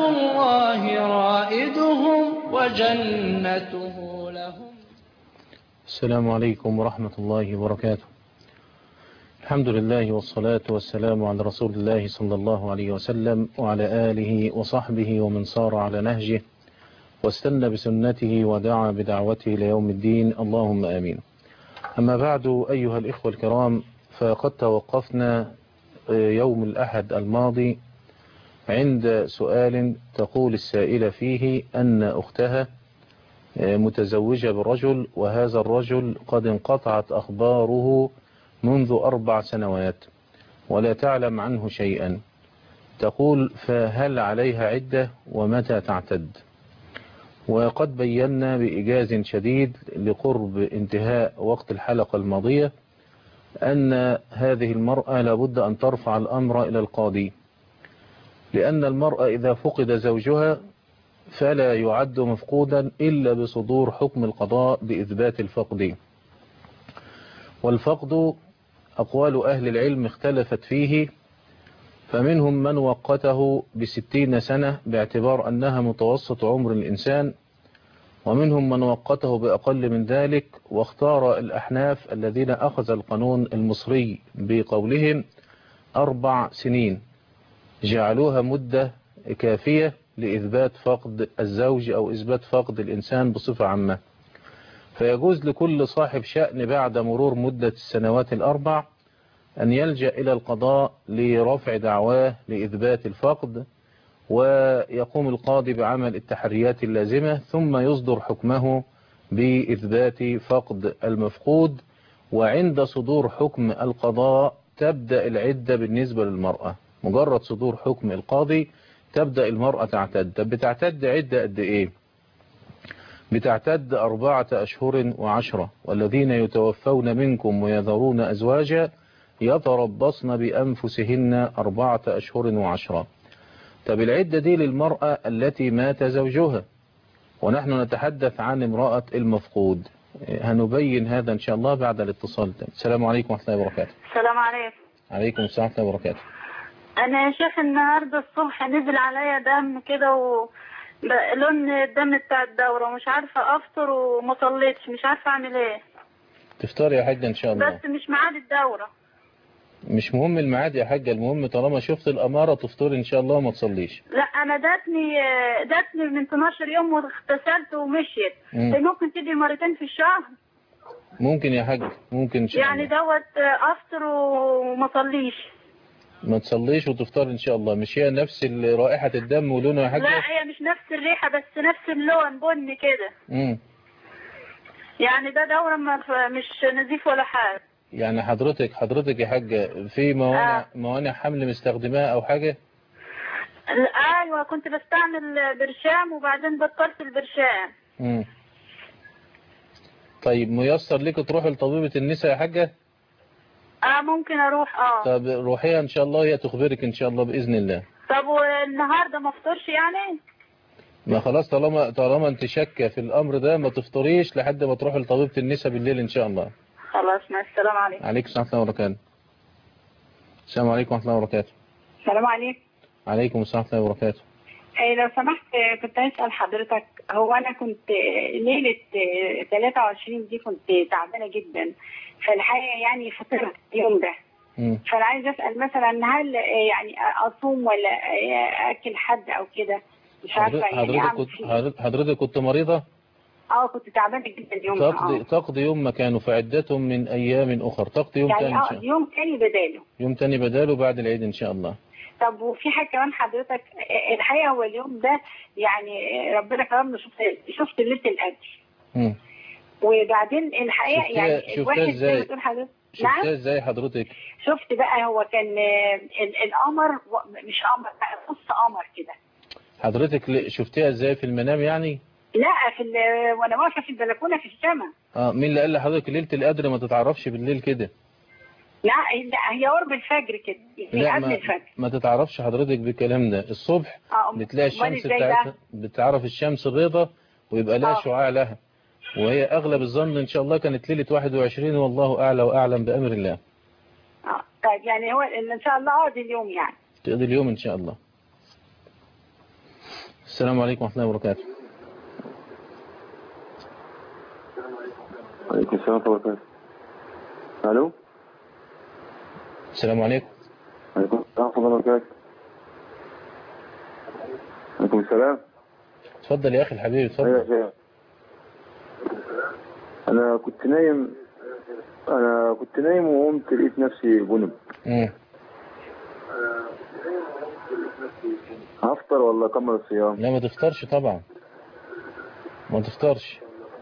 الله رائدهم وجنته لهم. السلام عليكم ورحمة الله وبركاته. الحمد لله والصلاة والسلام على رسول الله صلى الله عليه وسلم وعلى آله وصحبه ومن صار على نهجه واستنى بسنته ودعا بدعوته ليوم الدين، اللهم آمين. أما بعد، أيها الإخوة الكرام، فقد توقفنا يوم الأحد الماضي عند سؤال تقول السائلة فيه أن أختها متزوجة برجل، وهذا الرجل قد انقطعت أخباره منذ 4 سنوات ولا تعلم عنه شيئا. تقول: فهل عليها عدة ومتى تعتد؟ وقد بينا بإيجاز شديد لقرب انتهاء وقت الحلقة الماضية أن هذه المرأة لابد أن ترفع الأمر إلى القاضي، لأن المرأة إذا فقد زوجها فلا يعد مفقودا إلا بصدور حكم القضاء بإثبات الفقد. والفقد أقوال أهل العلم اختلفت فيه، فمنهم من وقته ب60 سنة باعتبار أنها متوسط عمر الإنسان، ومنهم من وقته بأقل من ذلك، واختار الأحناف الذين أخذ القانون المصري بقولهم 4 سنين، جعلوها مدة كافية لإثبات فقد الزوج أو إثبات فقد الإنسان بصفة عامة. فيجوز لكل صاحب شأن بعد مرور مدة السنوات ال4 أن يلجأ إلى القضاء لرفع دعواه لإثبات الفقد، ويقوم القاضي بعمل التحريات اللازمة ثم يصدر حكمه بإثبات فقد المفقود. وعند صدور حكم القضاء تبدأ العدة بالنسبة للمرأة، مجرد صدور حكم القاضي تبدأ المرأة تعتد. طب بتعتد عدة قد إيه؟ بتعتد 4 أشهر و10، والذين يتوفون منكم ويذرون أزواجا يتربصن بأنفسهن 4 أشهر و10. طب العدة دي للمرأة التي مات زوجها، ونحن نتحدث عن امرأة المفقود. هنبين هذا إن شاء الله بعد الاتصال. السلام عليكم ورحمة الله وبركاته. السلام عليكم. عليكم السلام ورحمة الله وبركاته. أنا يا شيخ النهاردة الصبح نزل عليا دم كده لون الدم بتاع الدورة، ومش عارفة أفطر وما صليتش، مش عارفة أعمل إيه. تفطري يا حاجة إن شاء الله. بس مش ميعاد الدورة. مش مهم الميعاد يا حاجة، المهم طالما شفت الأمارة تفطري إن شاء الله وما تصليش. لا أنا داتني من 12 يوم واغتسلت ومشيت. ممكن تدي مرتين في الشهر؟ ممكن يا حاج، ممكن إن شاء الله. يعني أفطر وما صليش. ما تصليش وتفطر إن شاء الله. مش هي نفس رائحة الدم ولونه يا حاجة؟ لا هي مش نفس الريحة، بس نفس اللون بني كده. يعني ده دورة مش نزيف ولا حاجة. يعني حضرتك يا حاجة في موانع حمل مستخدماها أو حاجة؟ أيوة كنت بستعمل برشام وبعدين بطلت البرشام. طيب ميسر لك تروح لطبيبة النساء يا حاجة؟ ممكن أروح. طب روحيها إن شاء الله، هي تخبرك إن شاء الله بإذن الله. طب والنهاردة ما افطرش يعني؟ ما خلاص، طالما انت شاكه في الأمر ده ما تفطريش لحد ما تروح لطبيبة النساء بالليل إن شاء الله. خلاص، مع السلام عليكم. عليكم السلام ورحمة الله وبركاته. السلام عليكم ورحمة الله وبركاته. السلام عليكم. عليكم السلام ورحمة الله وبركاته. لو سمحت كنت هسأل حضرتك، هو أنا كنت ليلة 23 دي كنت تعبانة جدا، فالحقيقة يعني فطرت اليوم ده. فأنا عايز أسأل مثلا هل يعني أصوم ولا أكل حد أو كده؟ مش عارفة يعني. حضرتك كنت مريضة؟ كنت تعبانة جدا اليوم. تقضي يوم مكانه فعدة من أيام أخر. تقضي يوم يعني تاني يوم تاني بداله. يوم تاني بداله بعد العيد إن شاء الله. طب وفي حاجة كمان حضرتك، الحقيقة هو اليوم ده يعني ربنا كرمنا، شفت ليلة القدر. وبعدين الحقيقة يعني شفتها ازاي؟ شفتها ازاي حضرتك؟ شفت بقى هو كان القمر، مش قمر بقى، نص قمر كده. حضرتك شفتيها ازاي في المنام يعني؟ لا وانا واقفة في البلكونة في السماء. مين اللي قال لحضرتك ليلة القدر ما تتعرفش بالليل كده؟ لا هي قرب الفجر كده، لا قبل الفجر. ما تتعرفش حضرتك بالكلام ده. الصبح بتلاقي الشمس بتاعتها، بتعرف الشمس بيضة ويبقى لها شعاع لها، وهي اغلب الظن ان شاء الله كانت ليلة 21 والله اعلى واعلم بامر الله. طيب يعني هو ان شاء الله اقضي اليوم، يعني تقضي اليوم ان شاء الله. السلام عليكم ورحمة الله وبركاته. وعليكم السلام ورحمة الله وبركاته. ألو. السلام عليكم. وعليكم السلام ورحمة الله وبركاته. وعليكم السلام. اتفضل يا أخي الحبيب اتفضل. أيوة يا شيخ. أنا كنت نايم وقمت لقيت نفسي بنب. هفطر ولا أكمل الصيام؟ لا ما تفطرش طبعا، ما تفطرش،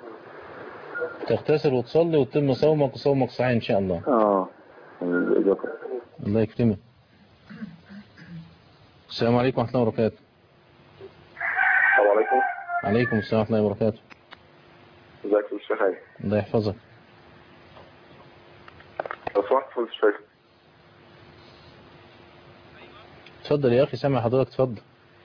تغتسل وتصلي وتتم صومك وصومك صحيح إن شاء الله. الله يكرمك. السلام عليكم ورحمة الله وبركاته. السلام عليكم. عليكم السلام ورحمة الله وبركاته. ازيك يا شيخ علي؟ الله يحفظك. لو سمحت فضل الشيخ. اتفضل يا أخي سامع حضرتك اتفضل.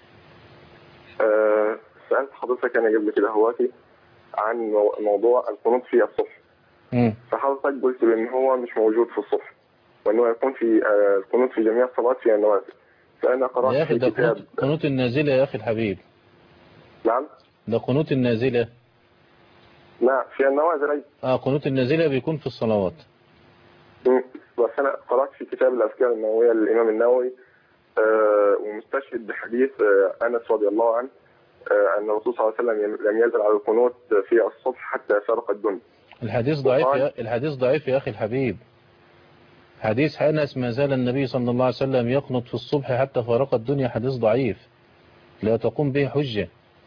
سألت حضرتك أنا قبل كده هواتي عن موضوع القنوت في الصبح. فحضرتك قلت بأن هو مش موجود في الصبح وأنه يكون في القنوت في جميع الصلوات في النوازل. فأنا قرأت يا أخي في كتاب ده قنوت النازلة يا أخي الحبيب. نعم. ده قنوت النازلة. لا في النوازل أي. قنوت النازلة بيكون في الصلوات. بس أنا قرأت في كتاب الأذكار النووية للإمام النووي ومستشهد بحديث أنس رضي الله عنه أن الرسول صلى الله عليه وسلم لم يزل على القنوت في الصبح حتى فرق الدنيا. الحديث ضعيف يا أخي الحبيب. حديث أنس ما زال النبي صلى الله عليه وسلم يقنط في الصبح حتى فرق الدنيا، حديث ضعيف لا تقوم به حجة.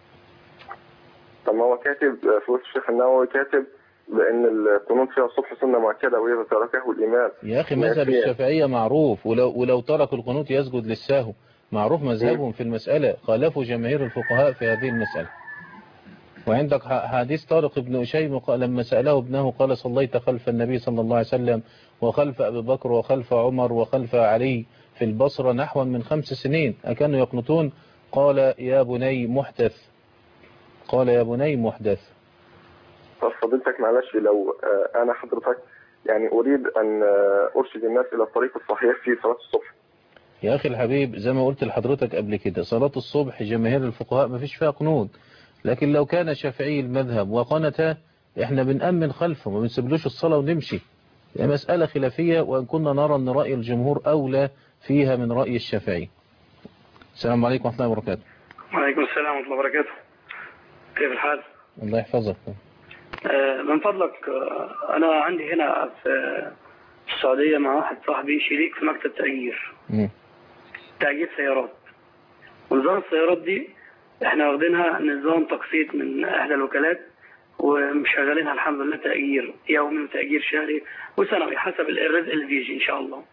طب ما هو كاتب في الشيخ النووي كاتب بأن القنوت في الصبح سنة مؤكدة وإذا تركه الإمام. يا أخي مذهب الشافعية معروف، ولو ترك القنوت يسجد للسهو، معروف مذهبهم في المسألة، خالفوا جماهير الفقهاء في هذه المسألة. وعندك حديث طارق بن أشيم لما سأله ابنه قال صليت خلف النبي صلى الله عليه وسلم وخلف أبي بكر وخلف عمر وخلف علي في البصرة نحو من 5 سنين أكانوا يقنطون؟ قال يا بني محدث. قال يا بني محدث. طب فضيلتك معلش لو أنا حضرتك يعني أريد أن أرشد الناس إلى الطريق الصحيح في صلاة الصبح. يا أخي الحبيب زي ما قلت لحضرتك قبل كده، صلاة الصبح جماهير الفقهاء ما فيش فيها قنوت، لكن لو كان شافعي المذهب وقنته احنا بنأمن خلفه ما بنسيبلوش الصلاة ونمشي. هي مسألة خلافية وإن كنا نرى أن رأي الجمهور أولى فيها من رأي الشافعي. السلام عليكم ورحمة الله وبركاته. وعليكم السلام ورحمة الله وبركاته. كيف الحال؟ الله يحفظك. من فضلك أنا عندي هنا في السعودية مع واحد صاحبي شريك في مكتب تأجير سيارات. ونظام السيارات دي احنا واخدينها نظام تقسيط من احدى الوكالات ومشغلينها الحمد لله تأجير يومي وتأجير شهري وسنوي حسب الرزق اللي بيجي ان شاء الله.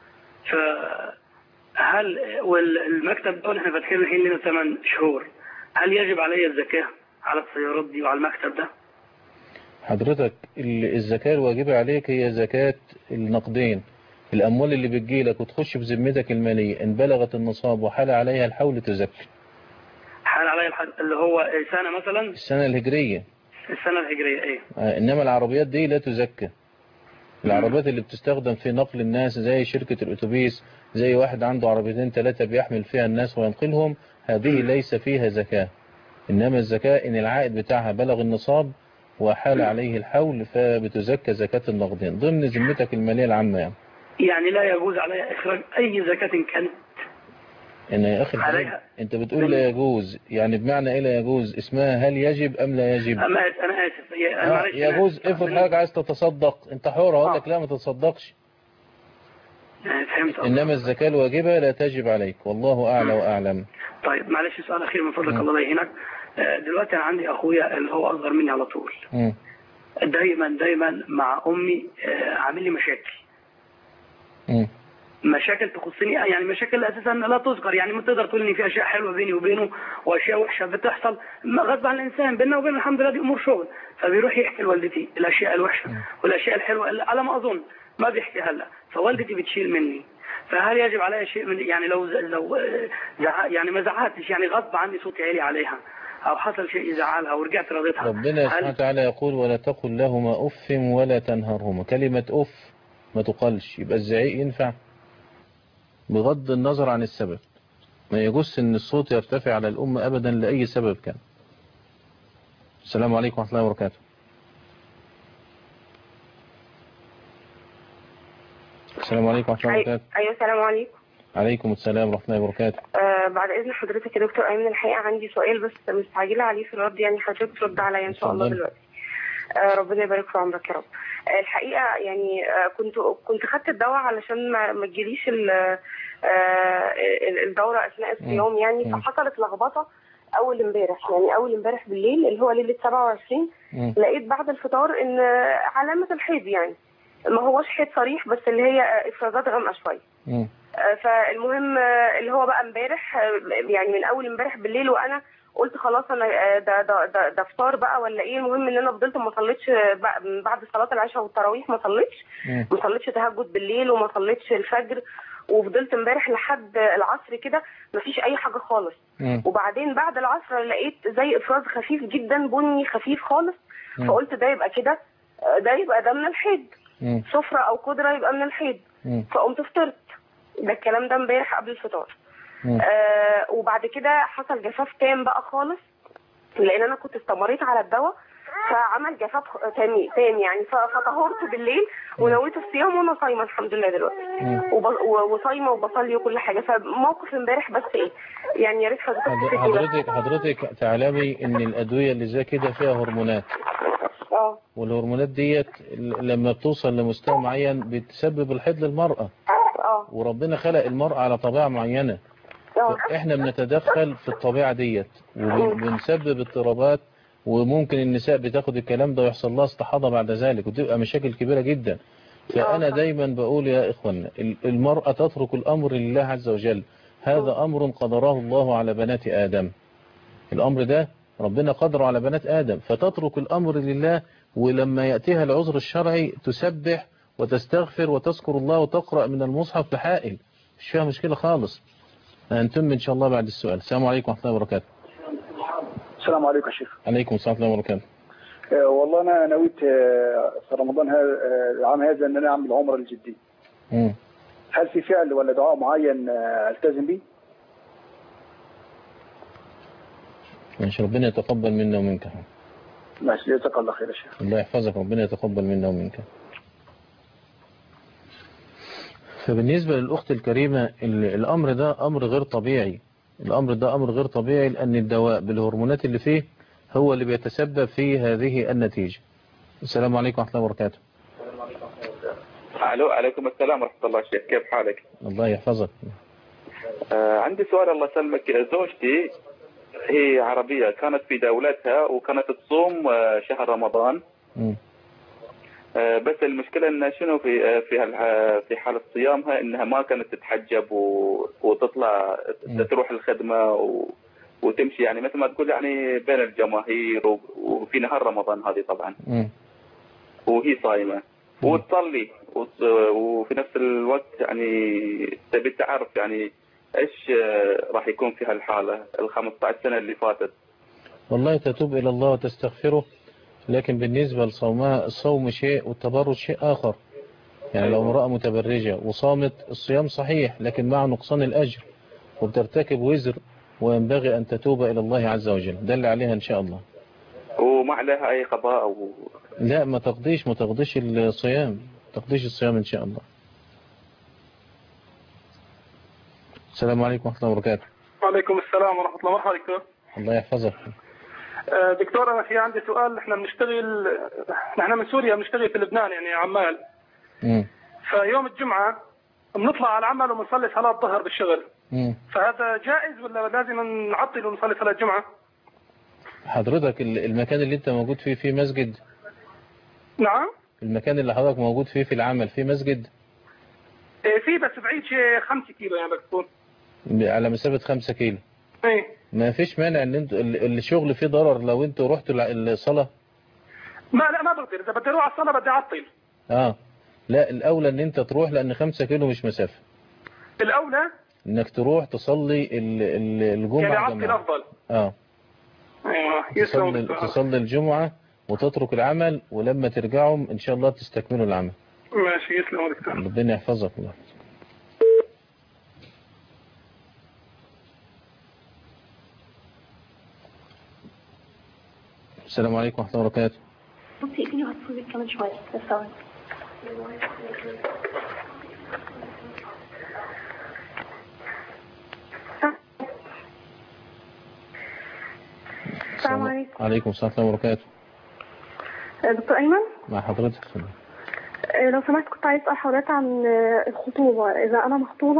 فهل والمكتب ده احنا فاتحينه الحين لنا 8 شهور، هل يجب علي الزكاة على السيارات دي وعلى المكتب ده؟ حضرتك الزكاة الواجبة عليك هي زكاة النقدين، الأموال اللي بتجيلك وتخش في ذمتك المالية إن بلغت النصاب وحال عليها الحول تزكي. حال عليها الحول اللي هو سنة مثلا؟ السنة الهجرية. السنة الهجرية ايه؟ إنما العربيات دي لا تزكى. العربيات اللي بتستخدم في نقل الناس زي شركة الأتوبيس، زي واحد عنده عربيتين 3 بيحمل فيها الناس وينقلهم، هذه ليس فيها زكاة. إنما الزكاة إن العائد بتاعها بلغ النصاب وحال عليه الحول فبتزكى زكاة النقدين ضمن ذمتك المالية العامة. يعني لا يجوز عليها إخراج أي زكاة كانت. إن يا أخي أنت بتقول لا يجوز، يعني بمعنى إيه لا يجوز؟ اسمها هل يجب أم لا يجب؟ أنا آسف. يجوز. افرض حضرتك عايز تتصدق أنت حر، أقول لك لا ما تتصدقش. فهمت. إنما الزكاة الواجبة لا تجب عليك، والله أعلى وأعلم. طيب معلش سؤال أخير من فضلك الله يهينك. دلوقتي أنا عندي أخويا اللي هو أصغر مني على طول. دايما مع أمي عامل لي مشاكل. مشاكل تخصني، يعني مشاكل أساسا لا تذكر، يعني ما تقدر تقول إن في أشياء حلوة بيني وبينه وأشياء وحشة بتحصل غصب عن الإنسان بيننا وبين الحمد لله دي أمور شغل، فبيروح يحكي لوالدتي الأشياء الوحشة والأشياء الحلوة اللي على ما أظن ما بيحكيها لها، فوالدتي بتشيل مني. فهل يجب علي شيء من يعني لو يعني ما زعلتش يعني غصب عني صوتي عالي عليها أو حصل شيء يزعلها ورجعت رضيتها؟ ربنا سبحانه وتعالى يقول ولا تقل لهما أف ولا تنهرهما. كلمة أف ما تقلش، يبقى الزعيق ينفع بغض النظر عن السبب. ما يجوز ان الصوت يرتفع على الأمة أبدا لأي سبب كان. السلام عليكم ورحمة الله وبركاته. السلام عليكم ورحمة الله وبركاته. أيوة السلام عليكم. عليكم السلام ورحمة الله وبركاته. بعد إذن حضرتك يا دكتور أيمن، الحقيقة عندي سؤال بس مستعجلة عليه في الرد، يعني حضرتك ترد عليا إن شاء الله دلوقتي. ربنا يبارك في عمرك يا رب. الحقيقة يعني كنت خدت الدواء علشان ما تجيليش الدورة أثناء الصيام يعني، فحصلت لخبطة أول امبارح بالليل اللي هو ليلة 27 لقيت بعد الفطار إن علامة الحيض، يعني ما هوش حيض صريح بس اللي هي إفرازات غامقة شوية. فالمهم اللي هو بقى امبارح يعني من اول امبارح بالليل وانا قلت خلاص انا ده فطار بقى ولا ايه. المهم ان انا فضلت ما صليتش بعد صلاه العشاء والتراويح، ما صليتش تهجد بالليل وما صليتش الفجر، وفضلت امبارح لحد العصر كده ما فيش اي حاجه خالص. وبعدين بعد العصر لقيت زي افراز خفيف جدا بني خفيف خالص، فقلت ده يبقى كده، ده من الحيض، صفرة او قدرة يبقى من الحيض. فقمت فطرت. ده الكلام ده امبارح قبل الفطار. وبعد كده حصل جفاف تام بقى خالص، لان انا كنت استمريت على الدواء فعمل جفاف تاني يعني. فطهرت بالليل ونويت الصيام وانا صايمه الحمد لله دلوقتي، وصايمه وبصلي وكل حاجه. فموقف امبارح بس ايه يعني، يا ريت حضرتك تعلمي ان الادويه اللي زي كده فيها هرمونات. والهرمونات ديت لما بتوصل لمستوى معين بتسبب الحيض للمرأة. وربنا خلق المرأة على طبيعة معينة، احنا بنتدخل في الطبيعة ديت وبنسبب اضطرابات، وممكن النساء بتاخد الكلام ده ويحصل لها استحاضة بعد ذلك وتبقى مشاكل كبيرة جدا. فأنا دايما بقول يا إخوانا، المرأة تترك الأمر لله عز وجل. هذا أمر قدره الله على بنات آدم، الأمر ده ربنا قدره على بنات آدم، فتترك الأمر لله. ولما يأتيها العذر الشرعي تسبح وتستغفر وتذكر الله وتقرأ من المصحف بحائل، مش فيها مشكلة خالص. أنتم إن شاء الله بعد السؤال. السلام عليكم ورحمة الله وبركاته. السلام عليكم يا شيخ. عليكم السلام ورحمة الله وبركاته. والله أنا نويت في رمضان العام هذا أن أنا أعمل عمرة لجدي. هل في فعل ولا دعاء معين ألتزم به؟ ماشي، ربنا يتقبل منا ومنك. ماشي، جزاك الله خير يا شيخ. الله يحفظك، ربنا يتقبل منا ومنك. فبالنسبة للأخت الكريمة، الأمر ده أمر غير طبيعي. لأن الدواء بالهرمونات اللي فيه هو اللي بيتسبب في هذه النتيجة. السلام عليكم ورحمة الله وبركاته. عليكم السلام ورحمة الله. شيخ كيف حالك؟ الله يحفظك. عندي سؤال الله يسلمك. زوجتي هي عربية، كانت في دولتها وكانت تصوم شهر رمضان. بس المشكلة إن شنو في حالة صيامها إنها ما كانت تتحجب وتطلع تروح الخدمة وتمشي يعني مثل ما تقول يعني بين الجماهير وفي نهار رمضان هذه طبعا. وهي صايمة وتصلي وفي نفس الوقت يعني تبي تعرف يعني إيش راح يكون في هالحالة 15 سنة اللي فاتت. والله تتوب إلى الله وتستغفره، لكن بالنسبة لصومها الصوم شيء والتبرج شيء آخر. يعني لو امرأة متبرجة وصامت الصيام صحيح لكن مع نقصان الأجر وبترتكب وزر، وينبغي أن تتوب إلى الله عز وجل. دل عليها إن شاء الله. وما عليها أي قضاء أو لا، ما تقضيش الصيام، إن شاء الله. السلام عليكم ورحمة الله وبركاته. وعليكم السلام ورحمة الله وبركاته. الله يحفظك. دكتور أنا في عندي سؤال. احنا من سوريا بنشتغل في لبنان يعني عمال. فيوم الجمعة بنطلع على العمل وبنصلي صلاة الظهر بالشغل. فهذا جائز ولا لازم نعطل ونصلي صلاة الجمعة؟ حضرتك المكان اللي انت موجود فيه مسجد؟ نعم. المكان اللي حضرتك موجود فيه في العمل فيه مسجد؟ في بس بعيد شيء 5 كيلو يعني بتكون على مسافة 5 كيلو. ايه. ما فيش مانع ان انتوا الشغل فيه ضرر لو انتوا رحتوا الصلاة؟ ما بقدر، اذا بدي اروح على الصلاة بدي اعطل. لا، الاولى ان انت تروح لان 5 كيلو مش مسافة. الاولى انك تروح تصلي الجمعة يعني اعطل افضل. ايوه، تصلي الجمعة وتترك العمل، ولما ترجعوا ان شاء الله تستكملوا العمل. ماشي، يسلمك دكتور. ربنا يحفظك الله. السلام عليكم ورحمة الله وبركاته. ممكن تقفلي وهتصلي كمان شوية بس ثواني. السلام عليكم. عليكم السلام ورحمة الله وبركاته. دكتور أيمن مع حضرتك. لو سمحت كنت عايز أسأل حضرتك عن الخطوبة. إذا أنا مخطوبة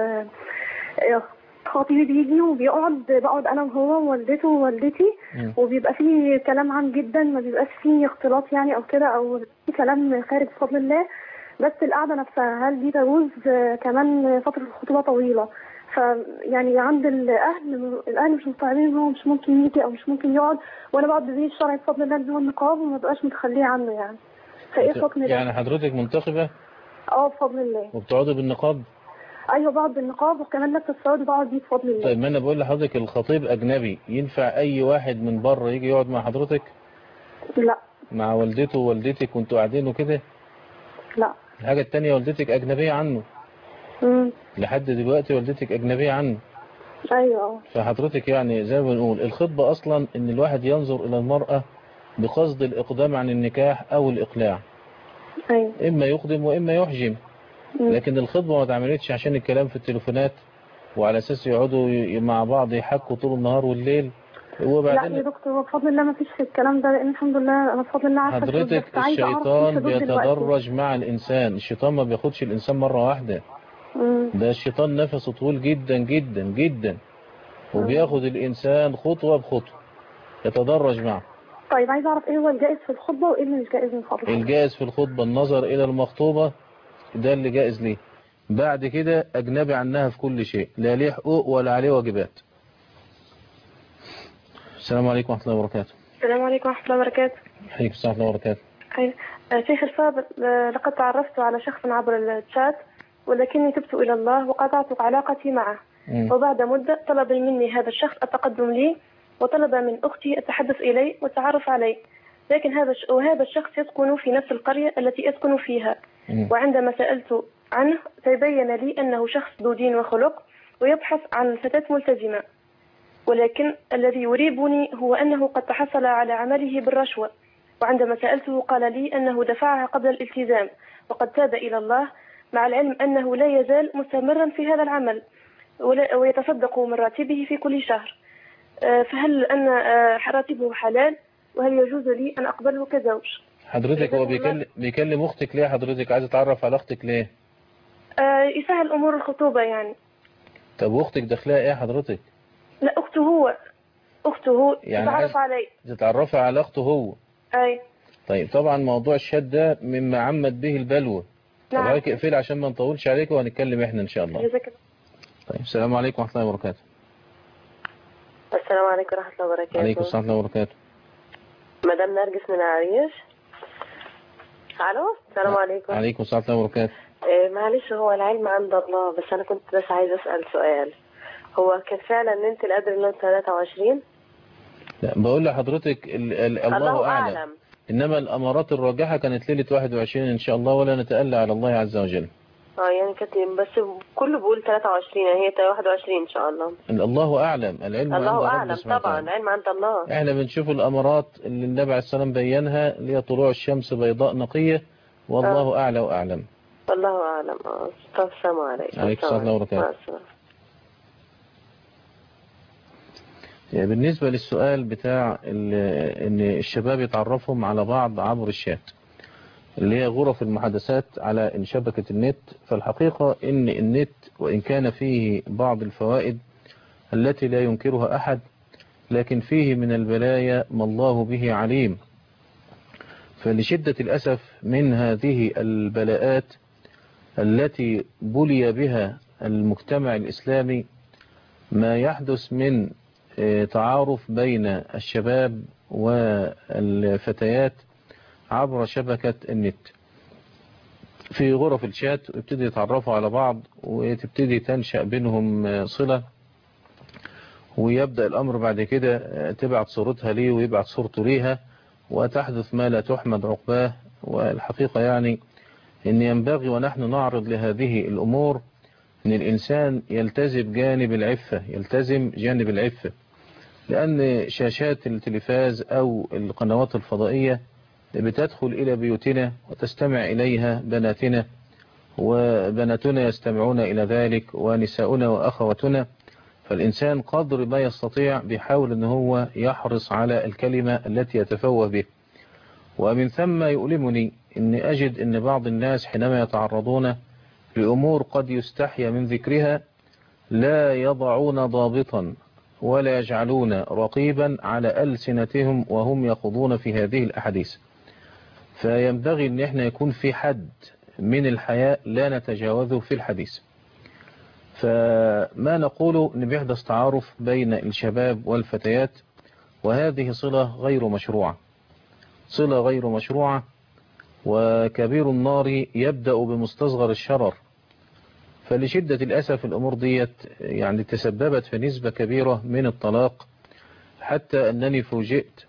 وخطيبي بيجي بقعد أنا وهو ووالدته ووالدتي وبيبقى فيه كلام عام جدا، ما بيبقاش فيه اختلاط يعني أو كده أو فيه كلام خارج بفضل الله، بس القعدة نفسها هل دي تجوز؟ كمان فترة الخطوبة طويلة، فيعني عند الأهل مش مستوعبين إن هو مش ممكن يجي أو مش ممكن يقعد، وأنا بقعد بزي الشرع بفضل الله اللي هو النقاب وما بقاش متخليه عنه يعني. فإيه حكم ده؟ يعني حضرتك منتقبة؟ بفضل الله. وبتقعدي بالنقاب؟ أيوه بقعد بالنقاب وكمان لابسة السواد وبقعد بيه بفضل الله. طيب ما أنا بقول لحضرتك الخطيب أجنبي، ينفع أي واحد من بره يجي يقعد مع حضرتك؟ لا. مع والدته ووالدتك وأنتوا قاعدين وكده؟ لا. الحاجة التانية والدتك أجنبية عنه. لحد دلوقتي والدتك أجنبية عنه. أيوه. فحضرتك يعني زي ما بنقول الخطبة أصلا إن الواحد ينظر إلى المرأة بقصد الإقدام عن النكاح أو الإقلاع. أيوه. إما يقدم وإما يحجم. لكن الخطبة ما اتعملتش عشان الكلام في التليفونات وعلى أساس يقعدوا مع بعض يحكوا طول النهار والليل. لا يا دكتور بفضل الله ما فيش في الكلام ده، لأن الحمد لله أنا بفضل الله عارفة. حضرتك الشيطان بيتدرج مع الإنسان، الشيطان ما بياخدش الإنسان مرة واحدة. ده الشيطان نفسه طويل جدا جدا جدا وبياخد الإنسان خطوة بخطوة يتدرج معه. طيب عايز أعرف إيه هو الجائز في الخطبة وإيه اللي مش جائز من الخطبة؟ الجائز في الخطبة النظر إلى المخطوبة، ده اللي جائز ليه. بعد كده أجنبي عنها في كل شيء، لا ليه حقوق ولا عليه واجبات. السلام عليكم ورحمة الله وبركاته. السلام عليكم ورحمة الله وبركاته. عليكم السلام ورحمة الله وبركاته. شيخ الفاضل، لقد تعرفت على شخص عبر الشات ولكني تبت إلى الله وقطعت علاقتي معه. وبعد مدة طلب مني هذا الشخص التقدم لي وطلب من أختي التحدث إليه والتعرف عليه، لكن هذا الشخص يسكن في نفس القرية التي أسكن فيها. وعندما سألت عنه تبين لي أنه شخص ذو دين وخلق ويبحث عن فتاة ملتزمة، ولكن الذي يريبني هو أنه قد تحصل على عمله بالرشوة. وعندما سألته قال لي أنه دفعها قبل الالتزام وقد تاب إلى الله، مع العلم أنه لا يزال مستمرا في هذا العمل ويتصدق من راتبه في كل شهر. فهل أن راتبه حلال؟ وهل يجوز لي أن أقبله كزوج؟ حضرتك هو بيكلم أختك ليه؟ حضرتك عايزة تعرف على أختك ليه؟ يسهل أمور الخطوبة يعني. طب وأختك دخلها إيه حضرتك؟ لا أخته هو يعني تتعرف عليه. تتعرفي على أخته هو؟ أي. طيب طبعا موضوع الشات ده مما عمت به البلوى. طب حضرتك اقفلي عشان ما نطولش عليك وهنتكلم احنا ان شاء الله. جزاك الله. طيب السلام عليكم ورحمة الله وبركاته. السلام عليكم ورحمة الله وبركاته. عليكم السلام ورحمة الله وبركاته. مدام نرجس من العريش. الو السلام عليكم. عليكم السلام ورحمة الله وبركاته. معلش هو العلم عند الله، بس انا كنت بس عايزه اسال سؤال. هو كان فعلا انت القدر اللي 23؟ لا بقول لحضرتك الله اعلم. انما الامارات الراجحه كانت ليله 21 ان شاء الله، ولا نتألى على الله عز وجل. يعني كانت بس كله بيقول 23، يعني هي 21 ان شاء الله. الله اعلم، العلم عند الله اعلم طبعا، العلم عند الله. احنا بنشوف الامارات اللي النبي عليه السلام بينها اللي هي طلوع الشمس بيضاء نقيه، والله اعلى واعلم. الله اعلم. طب السلام عليكم. عليكم السلام وبركاته. بالنسبة للسؤال بتاع ان الشباب يتعرفهم على بعض عبر الشات اللي هي غرف المحادثات على شبكة النت، فالحقيقة ان النت وان كان فيه بعض الفوائد التي لا ينكرها احد، لكن فيه من البلايا ما الله به عليم. فلشدة الأسف من هذه البلاءات التي بلي بها المجتمع الإسلامي ما يحدث من تعارف بين الشباب والفتيات عبر شبكة النت في غرف الشات، ويبتدي يتعرفوا على بعض وتبتدي تنشأ بينهم صلة، ويبدأ الأمر بعد كده تبعت صورتها ليه ويبعت صورته ليها، وتحدث ما لا تحمد عقباه. والحقيقة يعني أن ينبغي ونحن نعرض لهذه الأمور أن الإنسان يلتزم جانب العفة، يلتزم جانب العفة، لأن شاشات التلفاز أو القنوات الفضائية بتدخل إلى بيوتنا وتستمع إليها بناتنا، وبناتنا يستمعون إلى ذلك، ونساؤنا وأخواتنا. فالإنسان قدر ما يستطيع بيحاول أن هو يحرص على الكلمة التي يتفوه به. ومن ثم يؤلمني أن أجد أن بعض الناس حينما يتعرضون لأمور قد يستحيا من ذكرها لا يضعون ضابطا ولا يجعلون رقيبا على ألسنتهم وهم يخوضون في هذه الأحاديث. فينبغي أن احنا يكون في حد من الحياء لا نتجاوزه في الحديث. فما نقول أن بيحدث تعارف بين الشباب والفتيات، وهذه صلة غير مشروعة، صلة غير مشروعة. وكبير النار يبدأ بمستصغر الشرر. فلشدة الأسف الأمور ديت يعني تسببت في نسبة كبيرة من الطلاق، حتى أنني فوجئت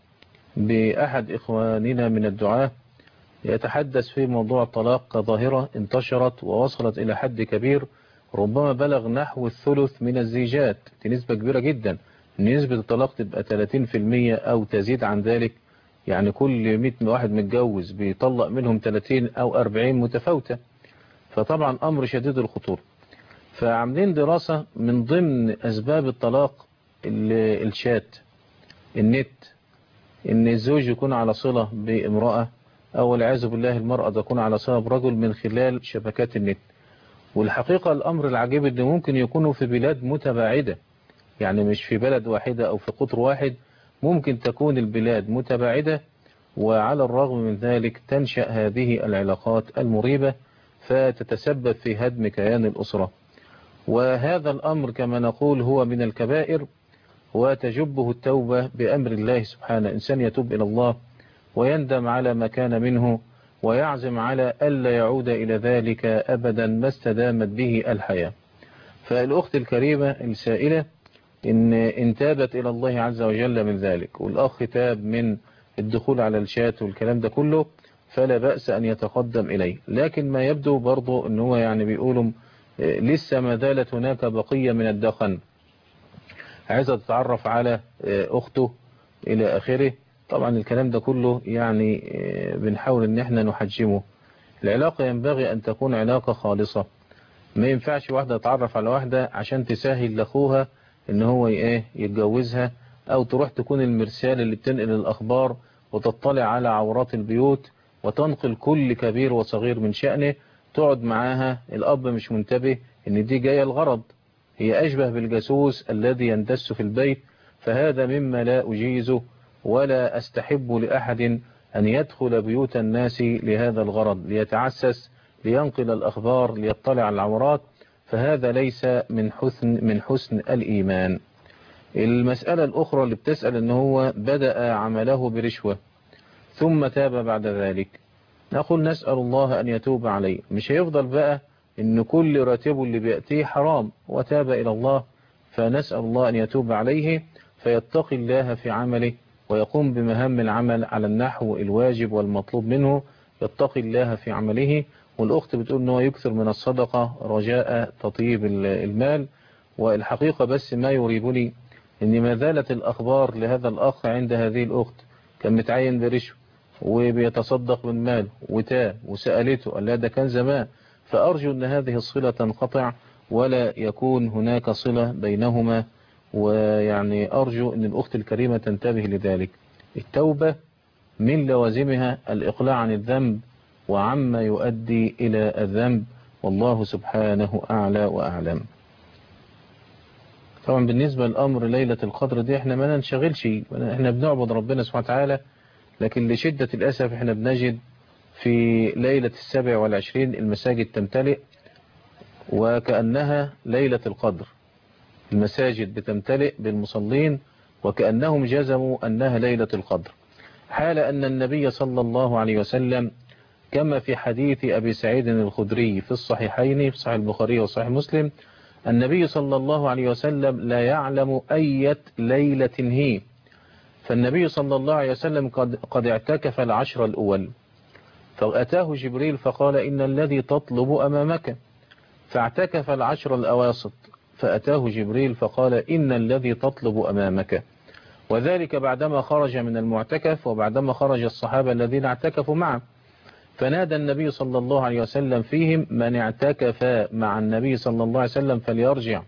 بأحد إخواننا من الدعاة يتحدث في موضوع الطلاق كظاهرة انتشرت ووصلت إلى حد كبير، ربما بلغ نحو الثلث من الزيجات. دي نسبة كبيرة جدا. نسبة الطلاق تبقى 30% أو تزيد عن ذلك، يعني كل 100 واحد متجوز بيطلق منهم 30 أو 40 متفاوتة. فطبعا أمر شديد الخطورة. فعاملين دراسة من ضمن أسباب الطلاق الشات، النت، إن الزوج يكون على صلة بامرأة، أو والعياذ بالله المرأة تكون على صلة برجل من خلال شبكات النت. والحقيقة الأمر العجيب إنه ممكن يكونوا في بلاد متباعدة، يعني مش في بلد واحدة أو في قطر واحد، ممكن تكون البلاد متباعدة، وعلى الرغم من ذلك تنشأ هذه العلاقات المريبة فتتسبب في هدم كيان الأسرة. وهذا الأمر كما نقول هو من الكبائر، وتجبه التوبة بأمر الله سبحانه. إنسان يتوب إلى الله ويندم على ما كان منه، ويعزم على ألا يعود إلى ذلك أبدا ما استدامت به الحياة. فالأخت الكريمة السائلة إن تابت إلى الله عز وجل من ذلك، والأخ تاب من الدخول على الشات والكلام ده كله، فلا بأس أن يتقدم إليه. لكن ما يبدو برضو أنه هو يعني بيقولوا لسه ما زالت هناك بقية من الدخن، عايزة تتعرف على أخته إلى آخره. طبعا الكلام ده كله يعني بنحاول ان احنا نحجمه. العلاقة ينبغي ان تكون علاقة خالصة. ما ينفعش واحدة تتعرف على واحدة عشان تسهل لاخوها ان هو يتجوزها، او تروح تكون المرسال اللي بتنقل الاخبار وتطلع على عورات البيوت وتنقل كل كبير وصغير من شأنه، تقعد معاها. الاب مش منتبه ان دي جاية الغرض، هي اشبه بالجاسوس الذي يندس في البيت. فهذا مما لا اجيزه ولا أستحب لأحد أن يدخل بيوت الناس لهذا الغرض، ليتعسس، لينقل الأخبار، ليطلع على العورات. فهذا ليس من حسن الإيمان. المسألة الأخرى اللي بتسأل أنه هو بدأ عمله برشوة ثم تاب بعد ذلك، نقول نسأل الله أن يتوب عليه. مش هيفضل بقى أن كل راتبه اللي بيأتيه حرام، وتاب إلى الله، فنسأل الله أن يتوب عليه فيتقي الله في عمله ويقوم بمهام العمل على النحو الواجب والمطلوب منه، يتقي الله في عمله. والأخت بتقول أنه يكثر من الصدقة رجاء تطيب المال. والحقيقة بس ما يريبني أن ما زالت الأخبار لهذا الأخ عند هذه الأخت، كان متعين برشوة وبيتصدق من مال وتاه وسألته، قال لا ده كان زمان. فأرجو أن هذه الصلة تنقطع ولا يكون هناك صلة بينهما. ويعني أرجو أن الأخت الكريمة تنتبه لذلك. التوبة من لوازمها الإقلاع عن الذنب وعما يؤدي إلى الذنب، والله سبحانه أعلى وأعلم. طبعا بالنسبة للأمر ليلة القدر دي احنا ما ننشغلش، احنا بنعبد ربنا سبحانه وتعالى، لكن لشدة الأسف احنا بنجد في ليلة 27 المساجد تمتلئ وكأنها ليلة القدر. المساجد بتمتلئ بالمصلين وكأنهم جزموا أنها ليلة القدر، حال أن النبي صلى الله عليه وسلم كما في حديث أبي سعيد الخدري في الصحيحين في صحيح البخاري وصحيح مسلم، النبي صلى الله عليه وسلم لا يعلم أية ليلة هي. فالنبي صلى الله عليه وسلم قد اعتكف العشر الأول، فأتاه جبريل فقال إن الذي تطلب أمامك، فاعتكف العشر الأواسط، فأتاه جبريل فقال إن الذي تطلب أمامك، وذلك بعدما خرج من المعتكف وبعدما خرج الصحابة الذين اعتكفوا معه، فنادى النبي صلى الله عليه وسلم فيهم: من اعتكف مع النبي صلى الله عليه وسلم فليرجع.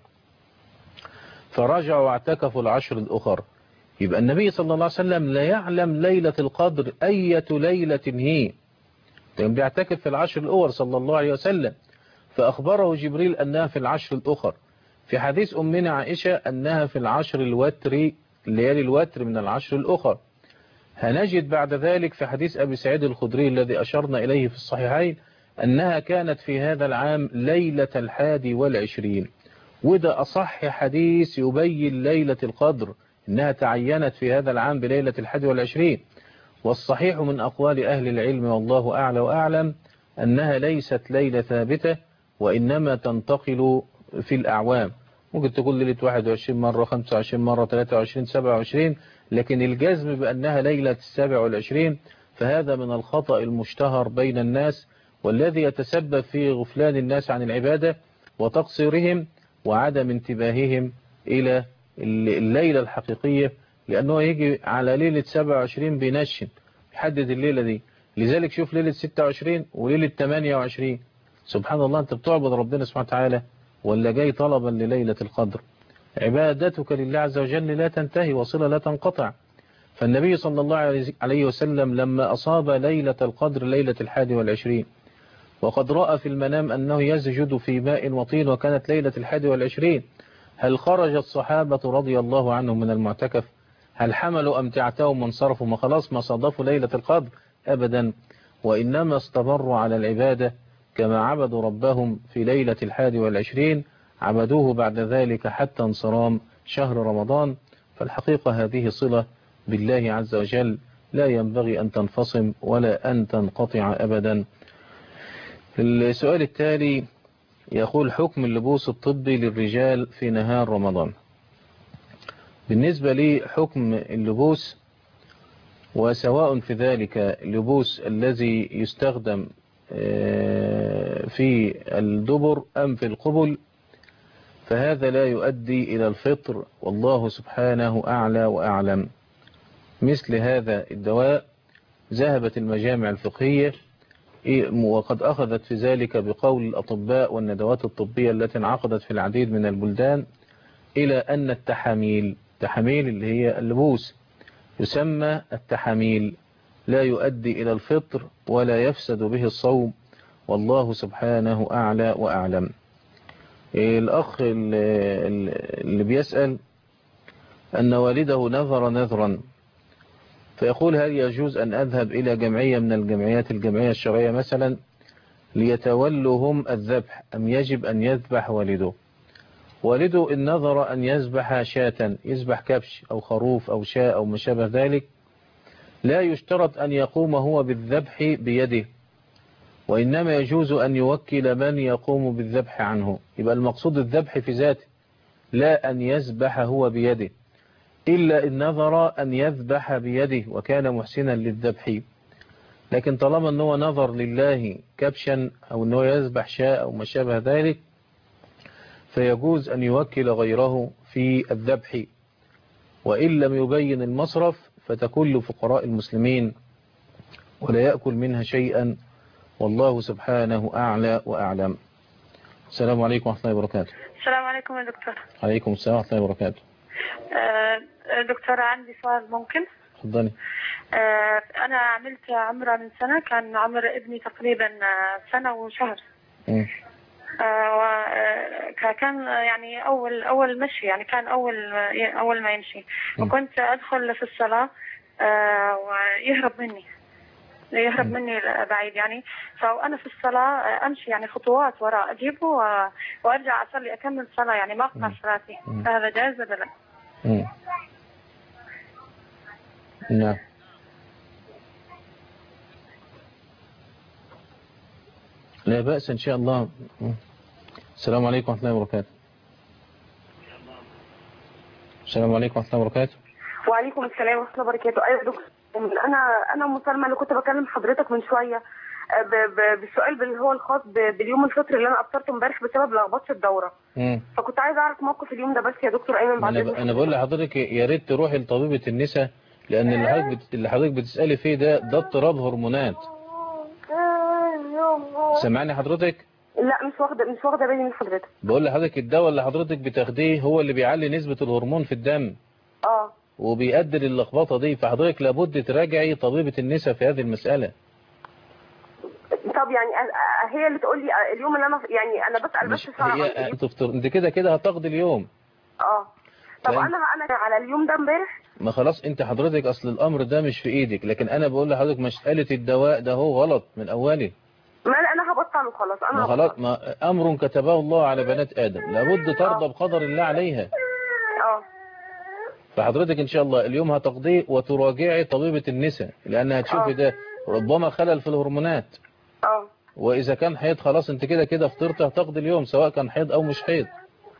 فرجعوا واعتكفوا العشر الأخر. يبقى النبي صلى الله عليه وسلم لا يعلم ليلة القدر أية ليلة هي، كان بيعتكف في العشر الأول صلى الله عليه وسلم، فأخبره جبريل أنها في العشر الأخر. في حديث أمنا عائشة أنها في العشر الوتر، ليالي الوتر من العشر الأخر. هنجد بعد ذلك في حديث أبي سعيد الخدري الذي أشرنا إليه في الصحيحين أنها كانت في هذا العام ليلة 21، وده أصح حديث يبين ليلة القدر، أنها تعينت في هذا العام بليلة 21. والصحيح من أقوال أهل العلم والله أعلى وأعلم أنها ليست ليلة ثابتة، وإنما تنتقل في الأعوام، ممكن تكون ليلة 21 مرة، 25 مرة، 23، 27، لكن الجزم بأنها ليلة 27 فهذا من الخطأ المشتهر بين الناس، والذي يتسبب في غفلان الناس عن العبادة وتقصيرهم وعدم انتباههم إلى الليلة الحقيقية، لأنه يجي على ليلة 27 بينشن يحدد الليلة دي. لذلك شوف ليلة 26 وليلة 28، سبحان الله، أنت بتعبد ربنا سبحانه وتعالى ولا جاي طلبا لليلة القدر؟ عبادتك لله عز وجل لا تنتهي وصلة لا تنقطع. فالنبي صلى الله عليه وسلم لما أصاب ليلة القدر ليلة 21 وقد رأى في المنام أنه يسجد في ماء وطين، وكانت ليلة 21، هل خرج الصحابة رضي الله عنهم من المعتكف؟ هل حملوا أمتعتهم وانصرفوا؟ ما خلاص ما صادفوا ليلة القدر أبدا، وإنما استمروا على العبادة كما عبدوا ربهم في ليلة 21، عبدوه بعد ذلك حتى انصرام شهر رمضان. فالحقيقة هذه صلة بالله عز وجل لا ينبغي أن تنفصم ولا أن تنقطع أبدا. السؤال التالي يقول: حكم اللبوس الطبي للرجال في نهار رمضان. بالنسبة لي حكم اللبوس، وسواء في ذلك اللبوس الذي يستخدم في الدبر أم في القبل، فهذا لا يؤدي إلى الفطر، والله سبحانه أعلى وأعلم. مثل هذا الدواء ذهبت المجامع الفقهية وقد أخذت في ذلك بقول الأطباء والندوات الطبية التي انعقدت في العديد من البلدان إلى أن التحاميل اللي هي اللبوس يسمى التحاميل لا يؤدي إلى الفطر ولا يفسد به الصوم، والله سبحانه أعلى وأعلم. الأخ اللي بيسأل أن والده نذر نذرا، فيقول: هل يجوز أن أذهب إلى جمعية من الجمعيات الجمعية الشرعية مثلا ليتولوا هم الذبح، أم يجب أن يذبح والده؟ والده إن نذر أن يذبح شاة، يذبح كبش أو خروف أو شاة أو ما شابه ذلك، لا يشترط أن يقوم هو بالذبح بيده، وإنما يجوز أن يوكل من يقوم بالذبح عنه. يبقى المقصود الذبح في ذاته، لا أن يذبح هو بيده، إلا إن نذر أن يذبح بيده وكان محسنا للذبح. لكن طالما أنه نذر لله كبشا أو أنه يذبح شاء أو ما شابه ذلك، فيجوز أن يوكل غيره في الذبح، وإن لم يبين المصرف فتكون لفقراء المسلمين ولا يأكل منها شيئا، والله سبحانه أعلى وأعلم. السلام عليكم ورحمة الله وبركاته. السلام عليكم يا دكتور. عليكم السلام ورحمة الله وبركاته. دكتور عندي سؤال ممكن؟ تفضلي. أنا عملت عمرة من سنة، كان عمر ابني تقريبا سنة وشهر. كان يعني أول مشي، يعني كان أول ما يمشي، وكنت أدخل في الصلاة ويهرب مني بعيد يعني، فأنا في الصلاة أمشي يعني خطوات وراء أجيبه وأرجع أصلي أكمل صلاة، يعني ما أقطع صلاتي. هذا جائز ولا لا؟ نعم. لا بأس إن شاء الله. السلام عليكم ورحمة الله وبركاته. السلام عليكم ورحمة الله وبركاته. وعليكم السلام ورحمة الله وبركاته. أيوة دكتور. انا ام سلمى اللي كنت بكلم حضرتك من شويه بالسؤال اللي هو الخاص باليوم الفطري اللي انا افطرته امبارح بسبب لخبطه الدوره. فكنت عايزه اعرف موقف اليوم ده بس يا دكتور ايمن. بعد انا بقول لحضرتك يا ريت تروحي لطبيبه النساء، لان اللي حضرتك بتسالي فيه ده اضطراب هرمونات. سامعني حضرتك؟ لا مش واخده بالي من حضرتك. بقول لحضرتك الدواء اللي حضرتك بتاخديه هو اللي بيعلي نسبه الهرمون في الدم. وبيؤدي للخبطه دي، فحضرتك لابد تراجعي طبيبه النساء في هذه المساله. طب يعني هي اللي تقول لي اليوم اللي انا يعني انا بسال بس انت كده هتاخدي اليوم. طب انا على اليوم ده امبارح. ما خلاص انت حضرتك اصل الامر ده مش في ايدك، لكن انا بقول لحضرتك مساله الدواء ده هو غلط من اوله. ما انا هبطل وخلاص. ما خلاص، ما امر كتبه الله على بنات ادم، لابد ترضى بقدر الله عليها. فحضرتك ان شاء الله اليوم هتقضيه وتراجعي طبيبه النساء، لان هتشوفي ده ربما خلل في الهرمونات. واذا كان حيض خلاص انت كده فطرت، هتقضي اليوم سواء كان حيض او مش حيض.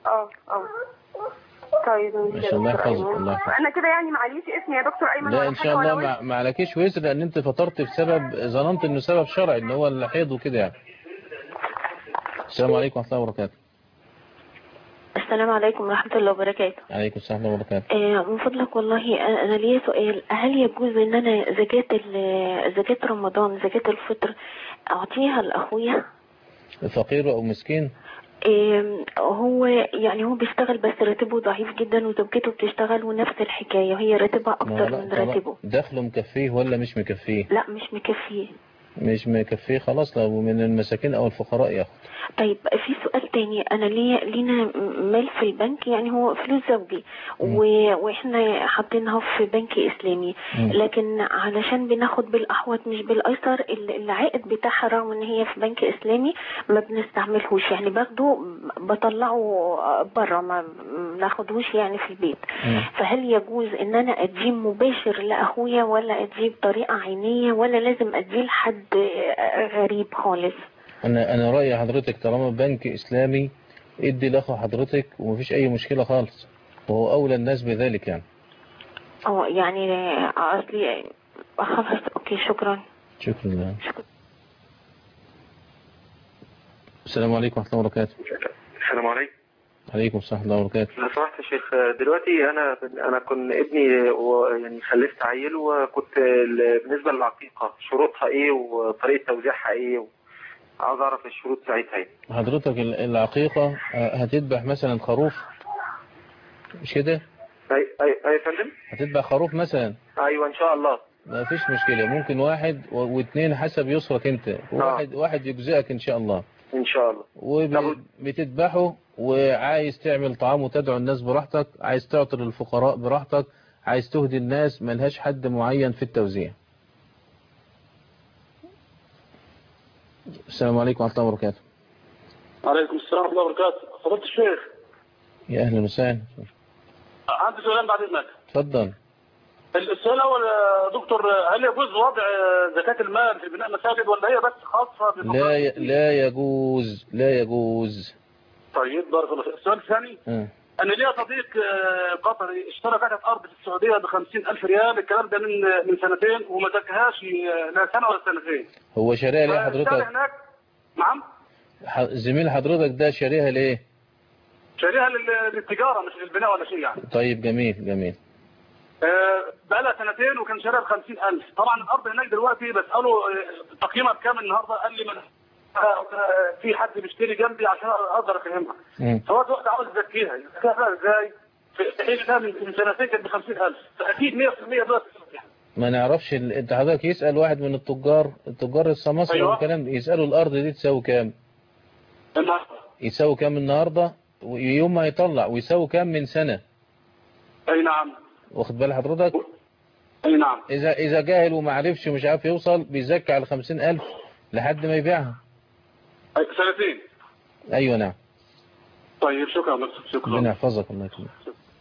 طيب الله يحفظك. الله يحفظك. انا كده يعني معليش اسمي يا دكتور ايمن. لا ان شاء الله ما عليكيش وزر، لان انت فطرت بسبب ظننت انه سبب شرعي ان هو الحيض وكده يعني. السلام عليكم ورحمه الله وبركاته. السلام عليكم ورحمة الله وبركاته. عليكم السلام ورحمة الله وبركاته. من فضلك والله أنا ليا سؤال، هل يجوز إن أنا زكاة رمضان زكاة الفطر أعطيها لأخويا؟ فقير أو مسكين؟ هو يعني هو بيشتغل بس راتبه ضعيف جدا، وزوجته بتشتغل ونفس الحكاية، وهي راتبها أكتر من راتبه. دخله مكفيه ولا مش مكفيه؟ لا مش مكفيه. مش مكفيه خلاص، لو من المساكين او الفقراء ياخد. طيب في سؤال تاني، انا لينا مال في البنك، يعني هو فلوس زوجي واحنا حاطينها في بنك اسلامي، لكن علشان بناخد بالاحوط مش بالايسر، العائد بتاعها رغم ان هي في بنك اسلامي ما بنستعملهوش، يعني باخده بطلعه بره ما بناخدهوش يعني في البيت. فهل يجوز ان انا اديه مباشر لاخويا، ولا اديه بطريقه عينيه، ولا لازم اديه لحد غريب خالص؟ انا رايي حضرتك طالما بنك اسلامي ادي لاخو حضرتك ومفيش اي مشكله خالص، وهو اولى الناس بذلك يعني. يعني اصلي خلاص. اوكي شكرا. شكرا. السلام عليكم ورحمه الله وبركاته. السلام عليكم. عليكم السلام ورحمه الله وبركاته. لو سمحت يا شيخ، دلوقتي انا كنت ابني يعني خلفت عيل، وكنت بالنسبه للعقيقه شروطها ايه وطريقه توزيعها ايه، عاوز اعرف الشروط بتاعتها ايه. حضرتك العقيقه هتذبح مثلا خروف مش كده؟ اي يا فندم. هتذبح خروف مثلا؟ ايوه ان شاء الله. ما فيش مشكله، ممكن واحد واثنين حسب يسرك انت، واحد يجزئك ان شاء الله. ان شاء الله. وبتذبحه وعايز تعمل طعام وتدعو الناس براحتك، عايز تعطي للفقراء براحتك، عايز تهدي الناس، ملهاش حد معين في التوزيع. السلام عليكم ورحمة الله وبركاته. وعليكم السلام ورحمة الله وبركاته. فضيلة الشيخ. يا أهلا وسهلا. عندي سؤالين بعد إذنك. تفضل. السؤال الأول يا دكتور، هل يجوز وضع زكاة المال في بناء مساجد، ولا هي بس خاصة لا يجوز، لا يجوز. طيب بارك الله فيك. السؤال الثاني، أنا ليا صديق قطري اشترى قطعة أرض في السعودية ب50,000 ريال، الكلام ده من سنتين، وما زكاهاش لا سنة ولا سنتين. هو شاريها ليه حضرتك؟ هناك. نعم. زميل حضرتك ده شاريها ليه؟ شاريها للتجارة مش للبناء ولا شيء يعني. طيب جميل. بقى لها سنتين وكان شاريها ب50,000. طبعا الأرض هناك دلوقتي بسأله تقييمها بكام النهارده، قال لي في حد بيشتري جنبي عشان اقدر افهمها. فهو دلوقتي عاوز يزكيها ازاي؟ في حين ده من سنتين كانت ب50,000، فاكيد 100% دلوقتي. ما نعرفش انت حضرتك يسأل واحد من التجار السماسرة. أيوة. والكلام يسألوا الأرض دي تساوي كام؟ النهارده يساوي كام النهارده ويوم ما يطلع، ويساوي كام من سنة. اي نعم. واخد بال حضرتك؟ اي نعم. إذا جاهل وما عرفش ومش عارف يوصل، بيزكي على 50,000 لحد ما يبيعها. سنتين. ايوه نعم. طيب شكرا. ربنا يحفظك. الله يكرمك.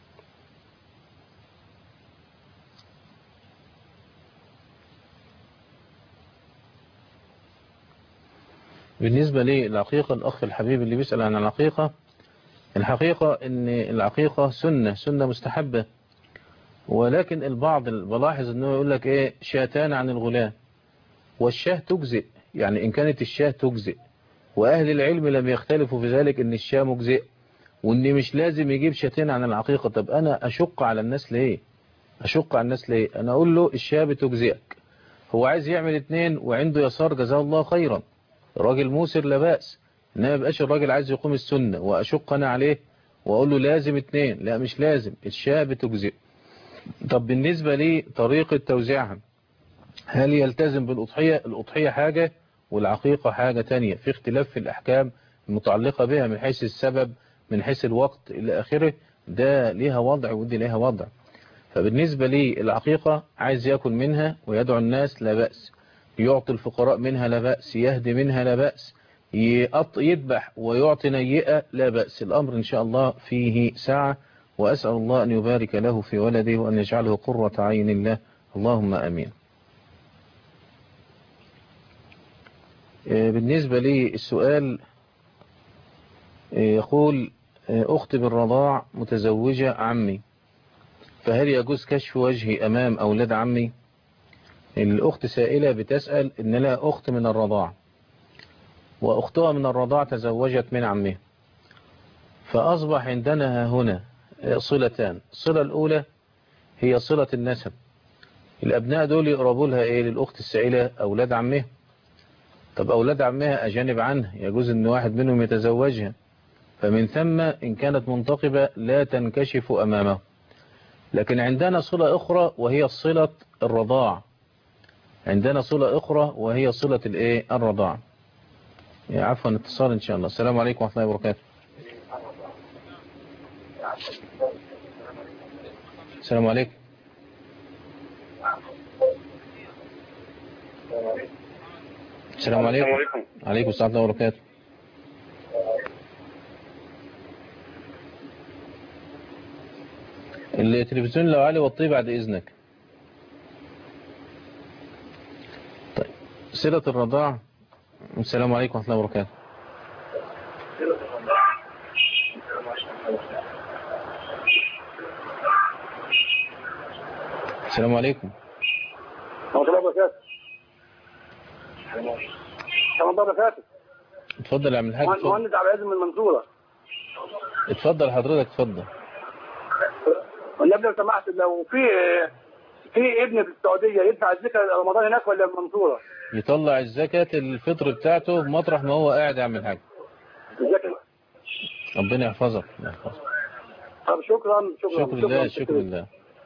بالنسبة للعقيقة، الأخ الحبيب اللي بيسأل عن الحقيقة إن العقيقة سنة مستحبة، ولكن البعض بلاحظ انه يقول لك ايه شاتان عن الغلام، والشاه تجزئ، يعني ان كانت الشاه تجزئ، واهل العلم لم يختلفوا في ذلك ان الشاه مجزئ، وان مش لازم يجيب شاتين عن العقيقة. طب انا اشق على الناس ليه؟ انا اقول له الشاه بتجزئك، هو عايز يعمل 2 وعنده يسار جزاه الله خيرا، راجل موسر لا بأس، انما يبقاش الراجل عايز يقوم السنة واشق انا عليه واقول له لازم 2. لا مش لازم، الشاه بتجزئ. طب بالنسبة لي طريقة توزيعها، هل يلتزم بالأضحية؟ الأضحية حاجة والعقيقة حاجة تانية، في اختلاف في الأحكام المتعلقة بها من حيث السبب، من حيث الوقت إلى آخره، ده ليها وضع ودي ليها وضع. فبالنسبة لي العقيقة عايز يأكل منها ويدعو الناس لا بأس، يعطي الفقراء منها لا بأس، يهدي منها لا بأس، يذبح ويعطي نيئة لا بأس. الأمر إن شاء الله فيه ساعة، وأسأل الله أن يبارك له في ولده وأن يجعله قرة عين له، اللهم أمين. بالنسبة لي السؤال يقول أختي بالرضاع متزوجة عمي، فهل يجوز كشف وجهي أمام أولاد عمي؟ الأخت سائلة بتسأل إن لها أخت من الرضاع، وأختها من الرضاع تزوجت من عمها، فأصبح عندنا هنا صلتان. الصلة الأولى هي صلة النسب، الأبناء دول يقربوا لها إيه للأخت السائلة؟ أولاد عمها. طب أولاد عمها أجانب عنها، يجوز أن واحد منهم يتزوجها، فمن ثم إن كانت منتقبة لا تنكشف أمامه. لكن عندنا صلة أخرى وهي صلة الرضاع، عندنا صلة أخرى وهي صلة الإيه؟ الرضاع. عفوا اتصال إن شاء الله. السلام عليكم ورحمة الله وبركاته. السلام عليكم. السلام عليكم. عليكم السلام ورحمة الله وبركاته. التلفزيون لو عالي وطيه بعد إذنك. طيب صلة الرضاع. السلام عليكم ورحمة الله وبركاته. السلام عليكم. ورحمة الله وبركاته. ورحمة الله وبركاته. اتفضل يا عم الحاج. مهندس عبد العزيز من المنصورة. اتفضل حضرتك اتفضل. والنبي لو سمحت، لو في ابن في السعودية يدفع الزكاة رمضان هناك ولا في المنصورة؟ يطلع الزكاة الفطر بتاعته مطرح ما هو قاعد يا عم الحاج. ربنا يحفظك. طب شكرا. شكرا لله.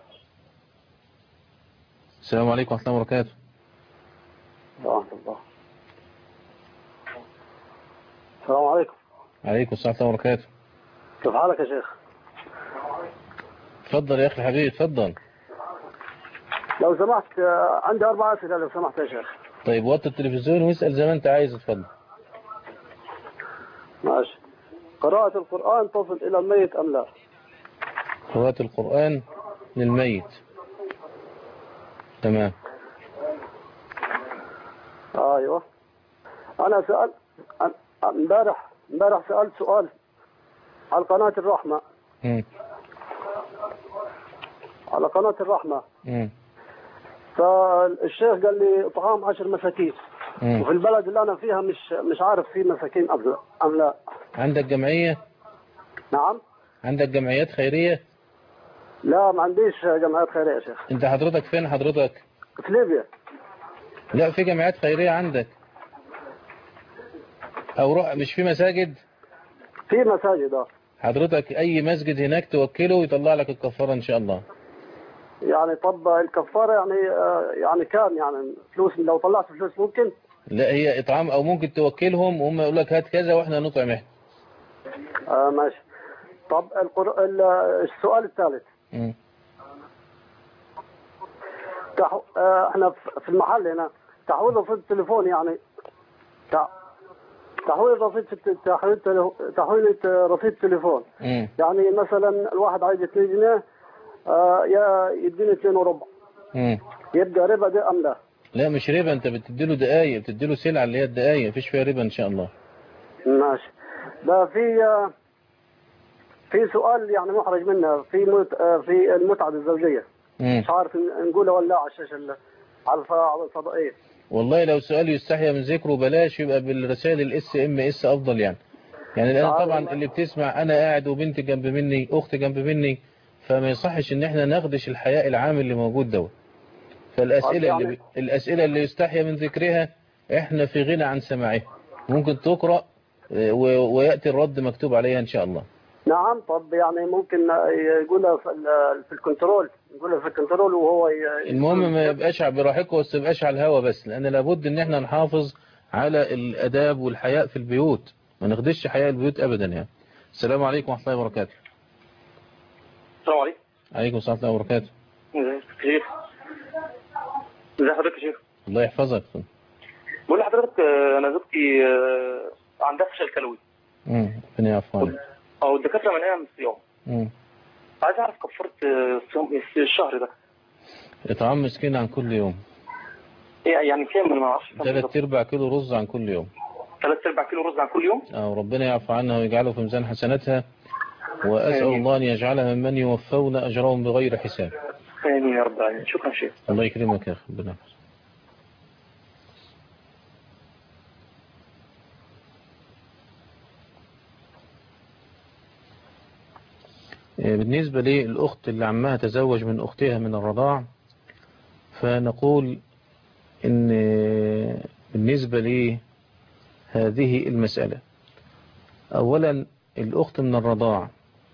السلام عليكم ورحمة الله وبركاته. ورحمة الله. السلام عليكم. عليكم السلام ورحمة الله وبركاته. كيف حالك يا شيخ؟ اتفضل يا أخي حبيبي اتفضل. لو سمحت عندي 4 أسئلة لو سمحت يا شيخ. طيب وطي التلفزيون واسأل زي ما انت عايز. اتفضل. ماشي. قراءة القرآن تصل إلى الميت أم لا؟ قراءة القرآن للميت. تمام. ايوه. انا سألت امبارح سألت سؤال على قناة الرحمة. على قناة الرحمة. فالشيخ قال لي طعام 10 مساكين. وفي البلد اللي انا فيها مش عارف في مساكين ام لا. عندك جمعية؟ نعم. عندك جمعيات خيرية؟ لا ما عنديش جمعيات خيرية يا شيخ. انت حضرتك فين حضرتك؟ في ليبيا. لا في جمعيات خيرية عندك او روح. مش في مساجد؟ في مساجد. حضرتك اي مسجد هناك توكله ويطلع لك الكفارة ان شاء الله. يعني طب الكفارة يعني كام يعني فلوس؟ لو طلعت فلوس ممكن؟ لا هي اطعام، او ممكن توكلهم وهم يقول لك هات كذا واحنا نطعم احنا. ماشي. طب السؤال الثالث. احنا في المحل هنا تحويل رصيد التليفون، يعني تحويل رصيد تحويل رصيد التليفون. يعني مثلا الواحد عايز 2 جنيه يديني 2 وربع. يبقى ربا ده ام لا؟ لا مش ربا، انت بتديله دقايق، بتديله سلعة اللي هي الدقايق، مفيش فيها ربا ان شاء الله. ماشي. ده في سؤال يعني محرج منه في المتعة الزوجية. مش عارف نقولها ولا على الشاشه على الفضائيه. والله لو سؤال يستحيا من ذكره بلاش، يبقى بالرسائل الاس ام اس افضل يعني الان طبعا اللي بتسمع انا قاعد وبنت جنب مني، اخت جنب مني، فما يصحش ان احنا نخدش الحياء العام اللي موجود دوت. فالاسئله الاسئله اللي يستحيا من ذكرها احنا في غنى عن سماعها، ممكن تقرأ ويأتي الرد مكتوب عليها ان شاء الله. نعم. طب يعني ممكن يقولها في الكنترول، نقولها في الكنترول وهو المهم ما يبقاش براحتكم، بس ما يبقاش على الهوا بس، لان لابد ان احنا نحافظ على الاداب والحياء في البيوت، ما نخدش حياء البيوت ابدا يعني. السلام عليكم ورحمه الله وبركاته. السلام عليكم. عليكم السلام ورحمه الله وبركاته. ازيك يا شيخ؟ ازي حضرتك يا شيخ؟ الله يحفظك. بقول لحضرتك انا زوجتي عندها فشل كلوي. ربنا يعفو عنك. الدكاتره منعها من الصيام. عايز اعرف كفاره الصيام الشهر ده. اطعام مسكين عن كل يوم. يعني كام؟ ما اعرفش. 3/4 كيلو رز عن كل يوم. 3/4 كيلو رز عن كل يوم؟ وربنا يعفو عنها ويجعله في ميزان حسناتها، واسال الله ان يجعلها ممن يوفون اجرهم بغير حساب. امين يا رب العالمين. شكرا شيخ. الله يكرمك يا اخي. ربنا يحفظك. بالنسبة للأخت اللي عمها تزوج من أختها من الرضاع، فنقول إن بالنسبة لهذه المسألة، أولا الأخت من الرضاع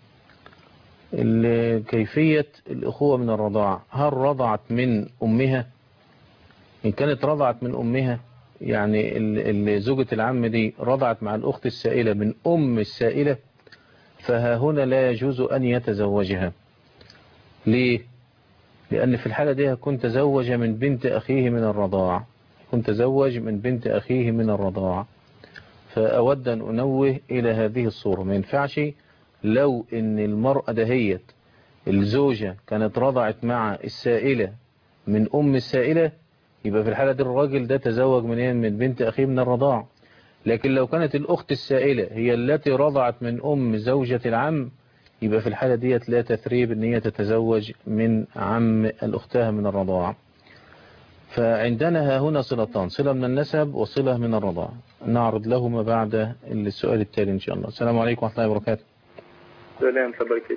كيفية الأخوة من الرضاع، هل رضعت من أمها؟ إن كانت رضعت من أمها يعني زوجة العم دي رضعت مع الأخت السائلة من أم السائلة، فها هنا لا يجوز أن يتزوجها. ليه؟ لأن في الحالة دي كنت تزوج من بنت أخيه من الرضاع، كنت تزوج من بنت أخيه من الرضاع. فأود أن أنوه إلى هذه الصورة، ما ينفعش لو إن المرأة دهيت الزوجة كانت رضعت مع السائلة من أم السائلة، يبقى في الحالة دي الراجل ده تزوج من بنت أخيه من الرضاع. لكن لو كانت الأخت السائلة هي التي رضعت من أم زوجة العم، يبقى في الحالة ديت لا تثريب ان هي تتزوج من عم الأختها من الرضاعة. فعندنا هنا صلتان، صلة من النسب وصلة من الرضاعة، نعرض لهما بعد السؤال التالي إن شاء الله. السلام عليكم ورحمة الله وبركاته. السلام عليكم.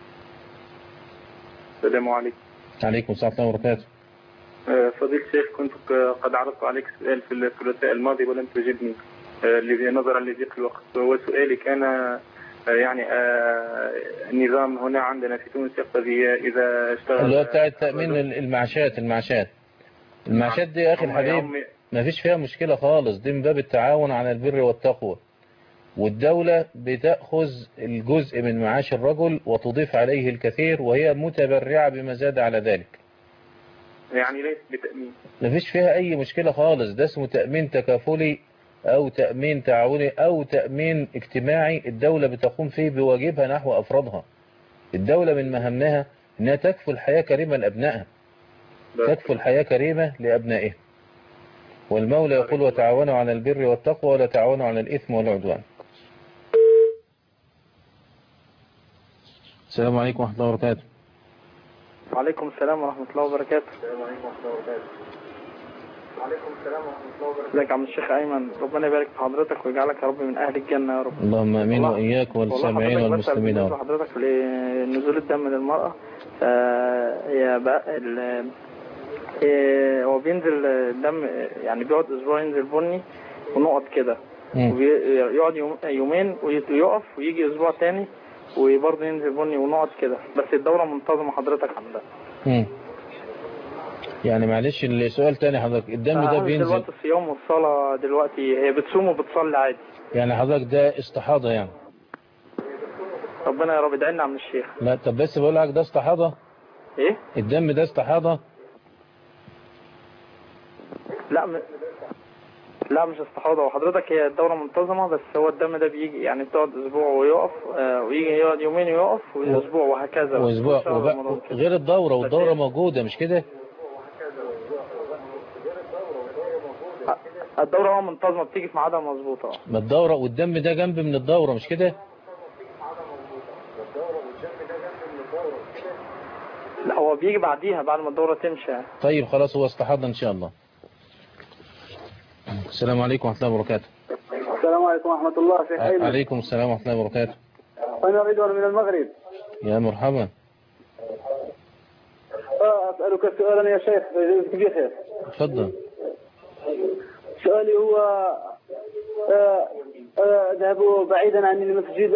السلام عليكم. عليكم السلام ورحمة الله وبركاته. فضيلة الشيخ، كنت قد عرضت عليك سؤال في الثلاثاء الماضي ولم تجبني نظرا لضيق الوقت، وسؤالي كان يعني النظام هنا عندنا في تونس يقتضي إذا اشتغل اللي هو بتاع تأمين المعاشات دي يا أخي الحبيب ما فيش فيها مشكلة خالص، دي من باب التعاون على البر والتقوى، والدولة بتأخذ الجزء من معاش الرجل وتضيف عليه الكثير، وهي متبرعة بما زاد على ذلك. يعني ليس بتأمين، ما فيش فيها أي مشكلة خالص، ده اسمه تأمين تكافلي أو تأمين تعاوني أو تأمين اجتماعي، الدولة بتقوم فيه بواجبها نحو أفرادها. الدولة من مهمها أنها تكفل حياة كريمة لأبنائها، تكفل حياة كريمة لأبنائها، والمولى يقول وتعاونوا على البر والتقوى ولا تعاونوا على الإثم والعدوان. السلام عليكم ورحمة الله وبركاته. وعليكم السلام ورحمة الله وبركاته. السلام عليكم ورحمة الله وبركاته. وعليكم السلام ورحمة الله وبركاته. ازيك يا عم الشيخ أيمن، ربنا يبارك في حضرتك ويجعلك يا رب من أهل الجنة يا رب. اللهم آمين وإياك والسامعين والمسلمين يا رب. حضرتك لنزول الدم للمرأة، هي بقى هو بينزل الدم يعني بيقعد أسبوع ينزل بني ونقط كده، ويقعد يومين ويقف ويجي أسبوع تاني وبرضه ينزل بني ونقط كده، بس الدورة منتظمة حضرتك عندها. يعني معلش السؤال تاني حضرتك، الدم ده بينزل دلوقتي الصيام والصلاة دلوقتي هي بتصوم وبتصلي عادي، يعني حضرتك ده استحاضة يعني؟ ربنا يا رب ادعي لنا عم الشيخ. لا طب بس بقول لك ده استحاضة؟ ايه؟ الدم ده استحاضة؟ لا مش استحاضة، وحضرتك هي الدورة منتظمة، بس هو الدم ده بيجي يعني بتقعد اسبوع ويقف، ويجي يقعد يومين ويقف واسبوع وهكذا، واسبوع غير الدورة، والدورة موجودة مش كده؟ الدورة منتظمة بتيجي في ميعادها مظبوطة. ما الدورة والدم ده جنب من الدورة مش كده؟ لا هو بيجي بعديها بعد ما الدورة تمشي. طيب خلاص هو استحض إن شاء الله. السلام عليكم ورحمة الله وبركاته. السلام عليكم ورحمة الله. شيخ أيمن. عليكم السلام ورحمة الله وبركاته. أنا رضوان من المغرب. يا مرحبا. أسألك سؤالا يا شيخ جزاك بخير. تفضل. سؤالي هو أذهب بعيدا عن المساجد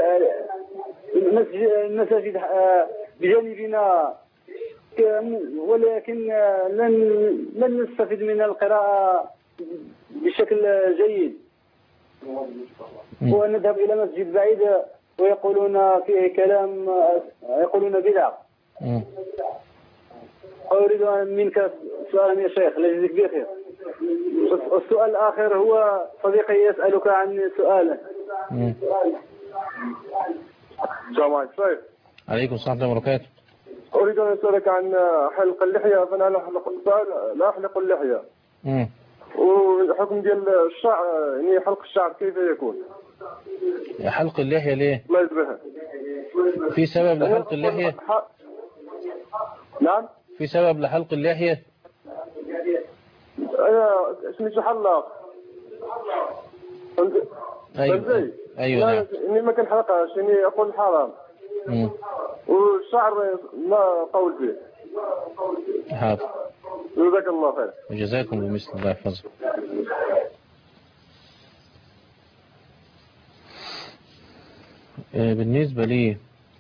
بجانبنا، ولكن لن نستفيد من القراءة بشكل جيد، ونذهب إلى مسجد بعيد ويقولون فيه كلام، يقولون بدعة. أريد منك سؤالا يا شيخ لا يجزيك بخير. السؤال الآخر هو صديقي يسألك عن سؤالا. السلام عليكم شيخ. عليكم السلام ورحمة الله وبركاته. أريد أن أسألك عن حلق اللحية، فأنا لا أحلق اللحية. والحكم ديال الشعر، يعني حلق الشعر كيف يكون؟ حلق اللحية ليه؟ الله يجزيها. في سبب لحلق اللحية؟ نعم. في سبب لحلق اللحية؟ أنا اسمي حلاق. أيوة أيوة نعم. إني ما كنحلقهاش، يعني أقول حرام. والشعر ما قول فيه. حاضر. جزاك الله خير. وجزاكم بمثل، الله يحفظكم. بالنسبة لي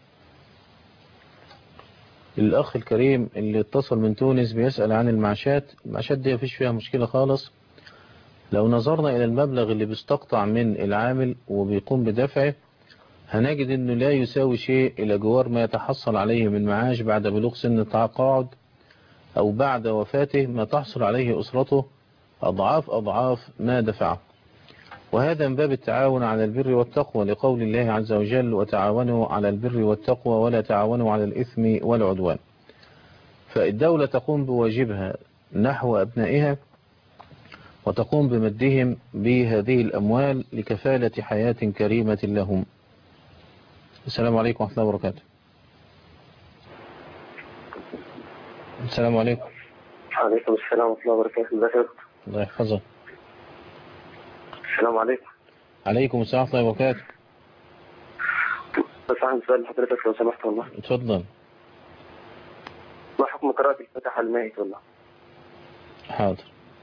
الأخ الكريم اللي اتصل من تونس بيسأل عن المعاشات دي مفيش فيها مشكلة خالص. لو نظرنا إلى المبلغ اللي بيستقطع من العامل وبيقوم بدفعه، هنجد أنه لا يساوي شيء إلى جوار ما يتحصل عليه من معاش بعد بلوغ سن التقاعد أو بعد وفاته، ما تحصل عليه أسرته أضعاف ما دفعه. وهذا من باب التعاون على البر والتقوى، لقول الله عز وجل: وتعاونوا على البر والتقوى ولا تعاونوا على الإثم والعدوان. فالدولة تقوم بواجبها نحو أبنائها، وتقوم بمدهم بهذه الأموال لكفالة حياة كريمة لهم. السلام عليكم ورحمة الله وبركاته. السلام عليكم. وعليكم السلام ورحمة الله وبركاته. ازيك؟ الله يحفظك. السلام عليكم. عليكم السلام ورحمة الله وبركاته. بس عندي سؤال لحضرتك لو سمحت والله. اتفضل. ما حكم قراءة الفاتحة الميت والله؟ حاضر.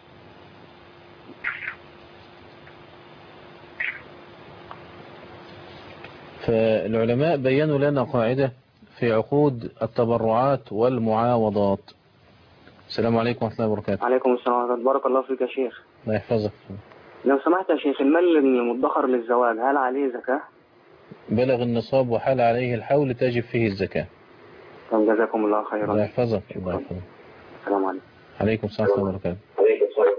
فالعلماء بيّنوا لنا قاعدة في عقود التبرعات والمعاوضات. السلام عليكم ورحمة الله وبركاته. عليكم السلام ورحمة الله. بارك الله فيك يا شيخ. الله يحفظك. لو سمحت يا شيخ، المال المدخر للزواج هل عليه زكاة؟ بلغ النصاب وحال عليه الحول تجب فيه الزكاة. طيب جزاكم الله خيرا. الله يحفظك. الله يحفظك. السلام عليكم. عليكم السلام ورحمة الله وبركاته. عليكم السلام.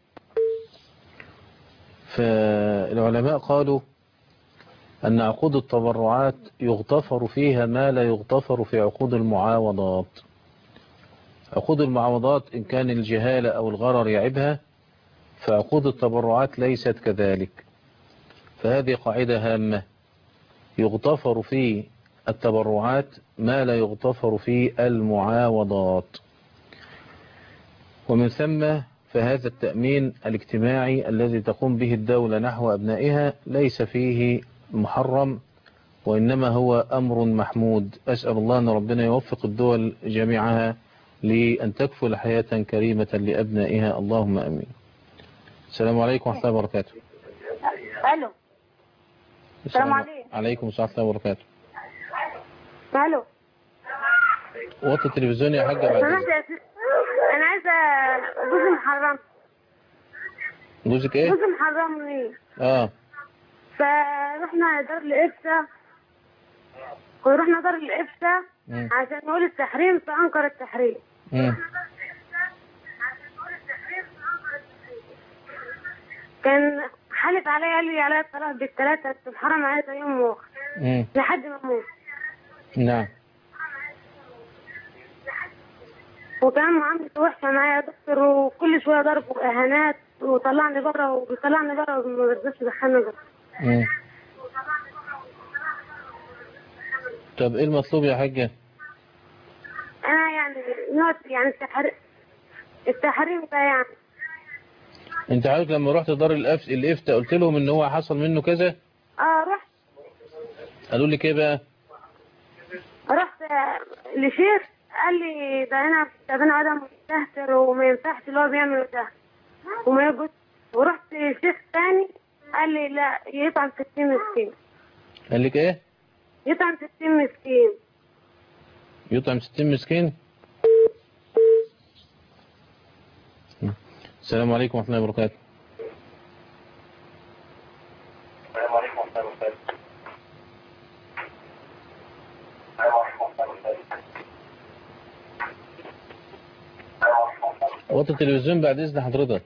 فالعلماء قالوا أن عقود التبرعات يغتفر فيها ما لا يغتفر في عقود المعاوضات. عقود المعاوضات إن كان الجهالة أو الغرر يعبها، فعقود التبرعات ليست كذلك. فهذه قاعدة هامة، يغتفر في التبرعات ما لا يغتفر في المعاوضات. ومن ثم فهذا التأمين الاجتماعي الذي تقوم به الدولة نحو أبنائها ليس فيه محرم، وإنما هو أمر محمود. أسأل الله أن ربنا يوفق الدول جميعها لأن تكفل حياة كريمة لأبنائها، اللهم أمين. السلام عليكم ورحمة الله وبركاته. ألو. السلام عليكم. عليكم السلام ورحمة الله وبركاته. ألو. وطي التلفزيون يا حاجة بعد. أنا عايزة جوزي محرم. جوزك إيه؟ جوزي محرمني. فرحنا دار الإفتاء عشان نقول التحريم، فأنكر التحريم. كان حلف عليا، قال لي عليا الطلاق بالثلاثة، تتحرم عليا يوم واخر لحد ما اموت. نعم. وكان معاملته وحشة معايا يا دكتور، وكل شوية ضرب وإهانات، وطلعني بره وما رضاش يدخلني بره. طب ايه المطلوب يا حاجة؟ انا يعني نوع يعني التحريم ده يعني. انت عارف لما رحت دار الافتاء قلت لهم ان هو حصل منه كذا؟ رحت. قالوا لي ايه بقى؟ رحت لشيخ قال لي ده انا ادم مستهتر وما ينفعش اللي هو بيعمله ده وما يجوز. ورحت لشيخ ثاني قال لي لا يطعم 60 مسكين. قال لك ايه؟ يطعم 60 مسكين. يطعم 60 مسكين. السلام عليكم ورحمة الله وبركاته. السلام عليكم ورحمة الله وبركاته. وطي التلفزيون بعد إذن حضرتك.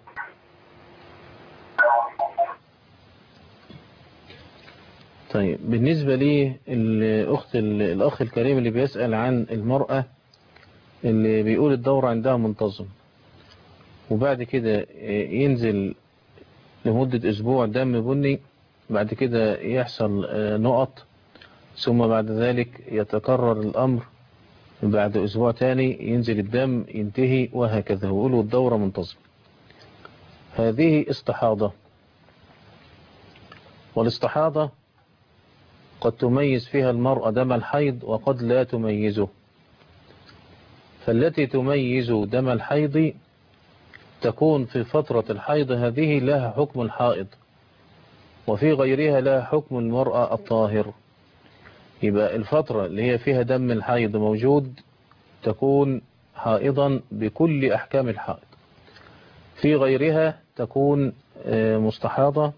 طيب بالنسبة لي الأخ الكريم اللي بيسأل عن المرأة اللي بيقول الدورة عندها منتظم وبعد كده ينزل لمدة أسبوع دم بني، بعد كده يحصل نقط، ثم بعد ذلك يتكرر الأمر، بعد أسبوع تاني ينزل الدم ينتهي وهكذا، ويقولوا الدورة منتظم. هذه استحاضة، والاستحاضة قد تميز فيها المرأة دم الحيض وقد لا تميزه. فالتي تميز دم الحيض تكون في فترة الحيض هذه لها حكم الحائض، وفي غيرها لها حكم المرأة الطاهر. يبقى الفترة اللي هي فيها دم الحيض موجود تكون حائضا بكل أحكام الحائض، في غيرها تكون مستحاضة.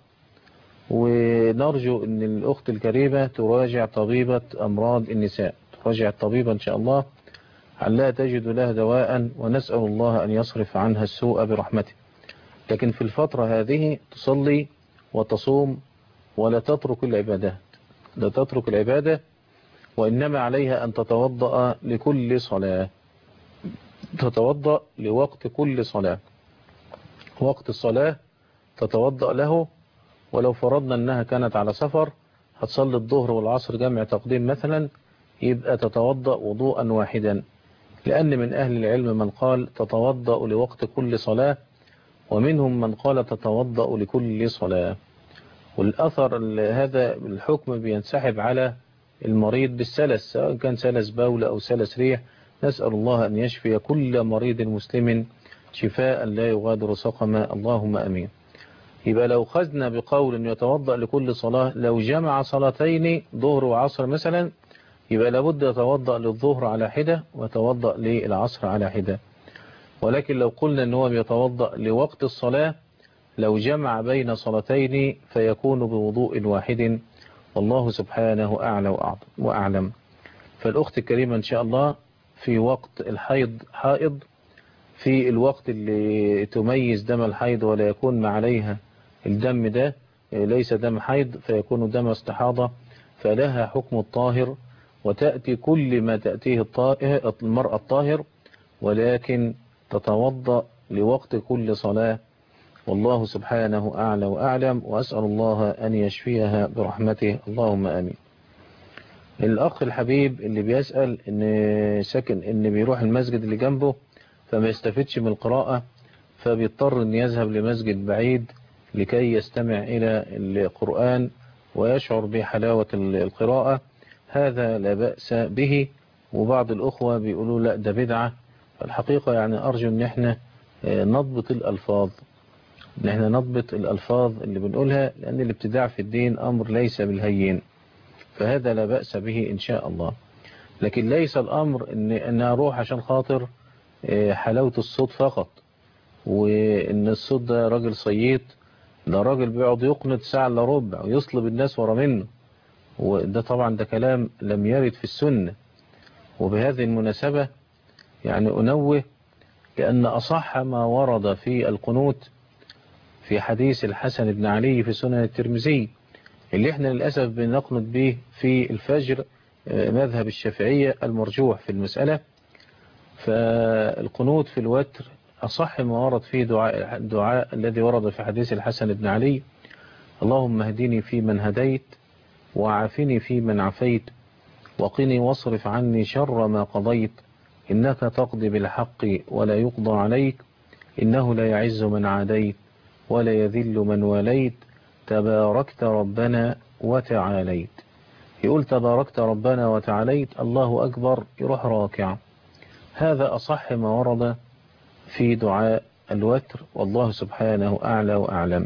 ونرجو أن الأخت الكريمة تراجع طبيبة أمراض النساء، تراجع الطبيبة إن شاء الله علها تجد لها دواء، ونسأل الله أن يصرف عنها السوء برحمته. لكن في الفترة هذه تصلي وتصوم ولا تترك العبادات، لا تترك العبادة، وإنما عليها أن تتوضأ لكل صلاة، تتوضأ لوقت كل صلاة، وقت الصلاة تتوضأ له. ولو فرضنا أنها كانت على سفر هتصلي الظهر والعصر جمع تقديم مثلا، يبقى تتوضأ وضوءا واحدا، لأن من أهل العلم من قال تتوضأ لوقت كل صلاة، ومنهم من قال تتوضأ لكل صلاة. والأثر هذا الحكم بينسحب على المريض بالسلس، سواء كان سلس بول أو سلس ريح. نسأل الله أن يشفي كل مريض مسلم شفاء لا يغادر سقما، اللهم أمين. يبقى لو خذنا بقول أن يتوضأ لكل صلاة، لو جمع صلاتين ظهر وعصر مثلا، يبقى لابد يتوضأ للظهر على حدة ويتوضأ للعصر على حدة. ولكن لو قلنا أنه بيتوضأ لوقت الصلاة، لو جمع بين صلاتين فيكون بوضوء واحد، والله سبحانه أعلى وأعلم. فالأخت الكريمة إن شاء الله في وقت الحيض حائض، في الوقت اللي تميز دم الحيض ولا يكون ما عليها الدم ده ليس دم حيض فيكون دم استحاضة، فلها حكم الطاهر، وتأتي كل ما تأتيه المرأة الطاهر، ولكن تتوضأ لوقت كل صلاة، والله سبحانه أعلى وأعلم. وأسأل الله أن يشفيها برحمته، اللهم آمين. الأخ الحبيب اللي بيسأل إن بيروح المسجد اللي جنبه فما يستفدش من القراءة، فبيضطر أن يذهب لمسجد بعيد لكي يستمع إلى القرآن ويشعر بحلاوة القراءة، هذا لا بأس به. وبعض الأخوة بيقولوا لا ده بدعة. الحقيقة يعني أرجو أن احنا نضبط الألفاظ، ان احنا نضبط الألفاظ اللي بنقولها، لأن الابتداع في الدين أمر ليس بالهين، فهذا لا بأس به إن شاء الله. لكن ليس الأمر أن أروح عشان خاطر حلاوة الصوت فقط، وإن الصوت ده راجل صييت، ده راجل بيقعد يقنط ساعة إلا ربع ويصلب الناس ورا منه، وده طبعا ده كلام لم يرد في السنة. وبهذه المناسبة يعني أنوه، لأن أصح ما ورد في القنوت في حديث الحسن بن علي في سنن الترمذي، اللي احنا للأسف بنقنط به في الفجر، مذهب الشافعية المرجوح في المسألة. فالقنوت في الوتر أصح ما ورد فيه الدعاء الذي ورد في حديث الحسن بن علي: اللهم اهدني في من هديت، وعافني في من عافيت، وقني واصرف عني شر ما قضيت، إنك تقضي بالحق ولا يقضى عليك، إنه لا يعز من عاديت ولا يذل من واليت، تباركت ربنا وتعاليت. يقول تباركت ربنا وتعاليت، الله أكبر، يروح راكع. هذا أصح ما ورد في دعاء الوتر، والله سبحانه أعلى وأعلم.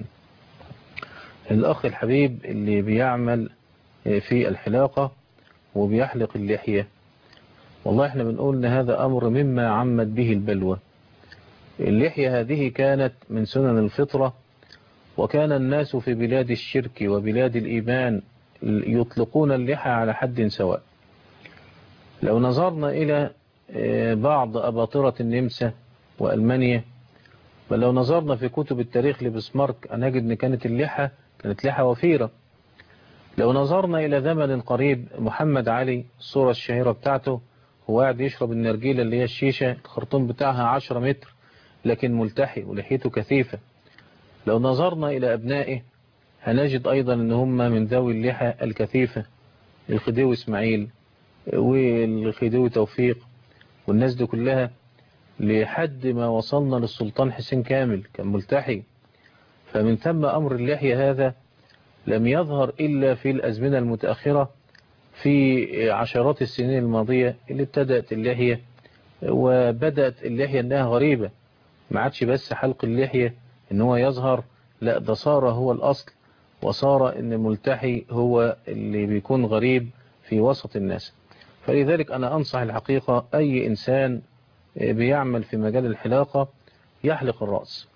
الأخ الحبيب اللي بيعمل في الحلاقة وبيحلق اللحية، والله احنا بنقول ان هذا أمر مما عمت به البلوى. اللحية هذه كانت من سنن الفطرة، وكان الناس في بلاد الشرك وبلاد الإيمان يطلقون اللحى على حد سواء. لو نظرنا إلى بعض أباطرة النمسا وألمانيا، بل لو نظرنا في كتب التاريخ لبسمارك هنجد أن كانت لحى وفيرة. لو نظرنا إلى زمن قريب، محمد علي الصورة الشهيرة بتاعته هو قاعد يشرب النرجيلة اللي هي الشيشة، الخرطوم بتاعها 10 متر لكن ملتحي ولحيته كثيفة. لو نظرنا إلى أبنائه هنجد أيضا أن هم من ذوي اللحى الكثيفة، الخديوي إسماعيل والخديوي توفيق والناس دي كلها، لحد ما وصلنا للسلطان حسين كامل كان ملتحي. فمن ثم أمر اللحية هذا لم يظهر إلا في الأزمنة المتأخرة، في عشرات السنين الماضية اللي ابتدأت اللحية، وبدأت اللحية أنها غريبة. ما عادش بس حلق اللحية ان هو يظهر، لا ده صار هو الأصل، وصار ان الملتحي هو اللي بيكون غريب في وسط الناس. فلذلك أنا أنصح الحقيقة أي إنسان بيعمل في مجال الحلاقة يحلق الرأس.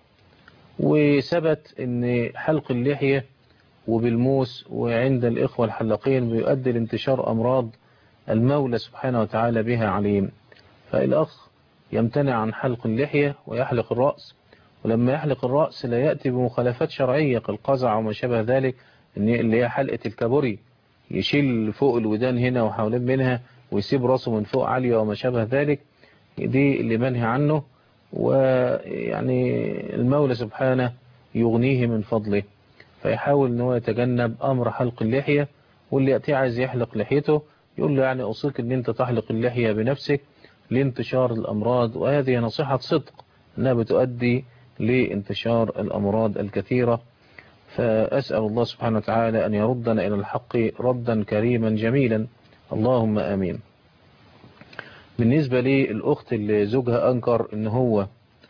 وثبت ان حلق اللحية وبالموس وعند الإخوة الحلاقين بيؤدي لانتشار أمراض المولى سبحانه وتعالى بها عليم. فالأخ يمتنع عن حلق اللحية ويحلق الرأس، ولما يحلق الرأس لا يأتي بمخالفات شرعية كالقزع وما شابه ذلك، اللي هي حلقة الكابوري، يشيل فوق الودان هنا وحوالين منها ويسيب رأسه من فوق عالية وما شابه ذلك، دي اللي منهي عنه. ويعني المولى سبحانه يغنيه من فضله، فيحاول ان هو يتجنب أمر حلق اللحية. واللي يأتي عايز يحلق لحيته يقول له يعني أوصيك ان انت تحلق اللحية بنفسك لانتشار الأمراض، وهذه نصيحة صدق أنها بتؤدي لانتشار الأمراض الكثيرة. فأسأل الله سبحانه وتعالى أن يردنا إلى الحق ردا كريما جميلا، اللهم آمين. بالنسبة للأخت اللي زوجها أنكر أن هو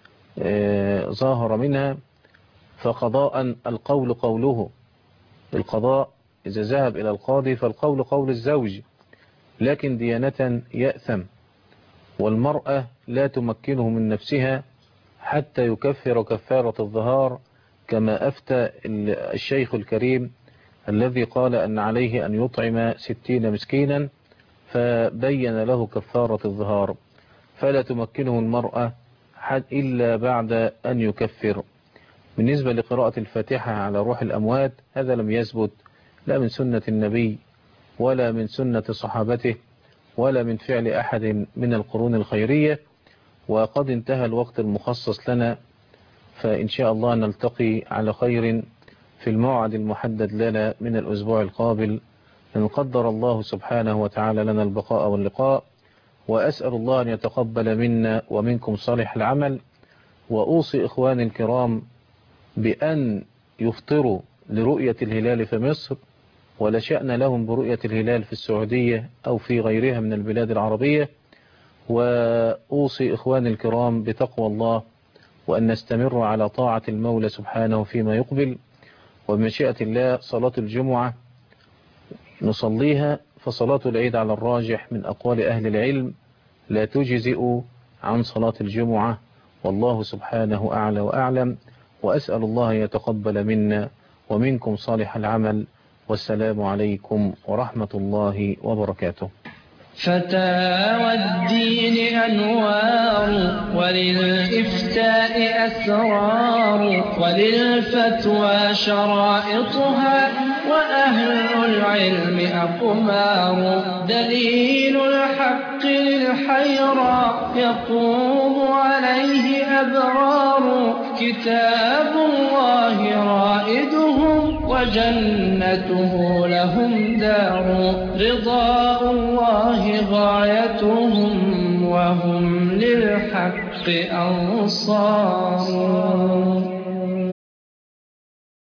ظاهر منها، فقضاء القول قوله، القضاء إذا ذهب إلى القاضي فالقول قول الزوج، لكن ديانة يأثم، والمرأة لا تمكنه من نفسها حتى يكفر كفارة الظهار، كما أفتى الشيخ الكريم الذي قال أن عليه أن يطعم 60 مسكينا، فبين له كفارة الظهار، فلا تمكنه المرأة إلا بعد أن يكفر. بالنسبة لقراءة الفاتحة على روح الأموات، هذا لم يثبت لا من سنة النبي ولا من سنة صحابته ولا من فعل أحد من القرون الخيرية. وقد انتهى الوقت المخصص لنا، فإن شاء الله نلتقي على خير في الموعد المحدد لنا من الأسبوع القابل، إن قدر الله سبحانه وتعالى لنا البقاء واللقاء. وأسأل الله أن يتقبل منا ومنكم صالح العمل. وأوصي إخواني الكرام بأن يفطروا لرؤية الهلال في مصر، ولا شأن لهم برؤية الهلال في السعودية أو في غيرها من البلاد العربية. وأوصي إخواني الكرام بتقوى الله، وأن نستمر على طاعة المولى سبحانه فيما يقبل. وبمشيئة الله صلاة الجمعة نصليها، فصلاة العيد على الراجح من أقوال أهل العلم لا تجزئ عن صلاة الجمعة، والله سبحانه أعلى وأعلم. وأسأل الله يتقبل منا ومنكم صالح العمل، والسلام عليكم ورحمة الله وبركاته. فتاوى الدين أنوار، وللإفتاء أسرار، وللفتوى شرائطها، وأهل العلم أقمار. دليل الحق للحيرى يقوم عليه أبرار، كتاب الله رائدهم وجنته لهم دار. رضا الله غايتهم وهم للحق أنصار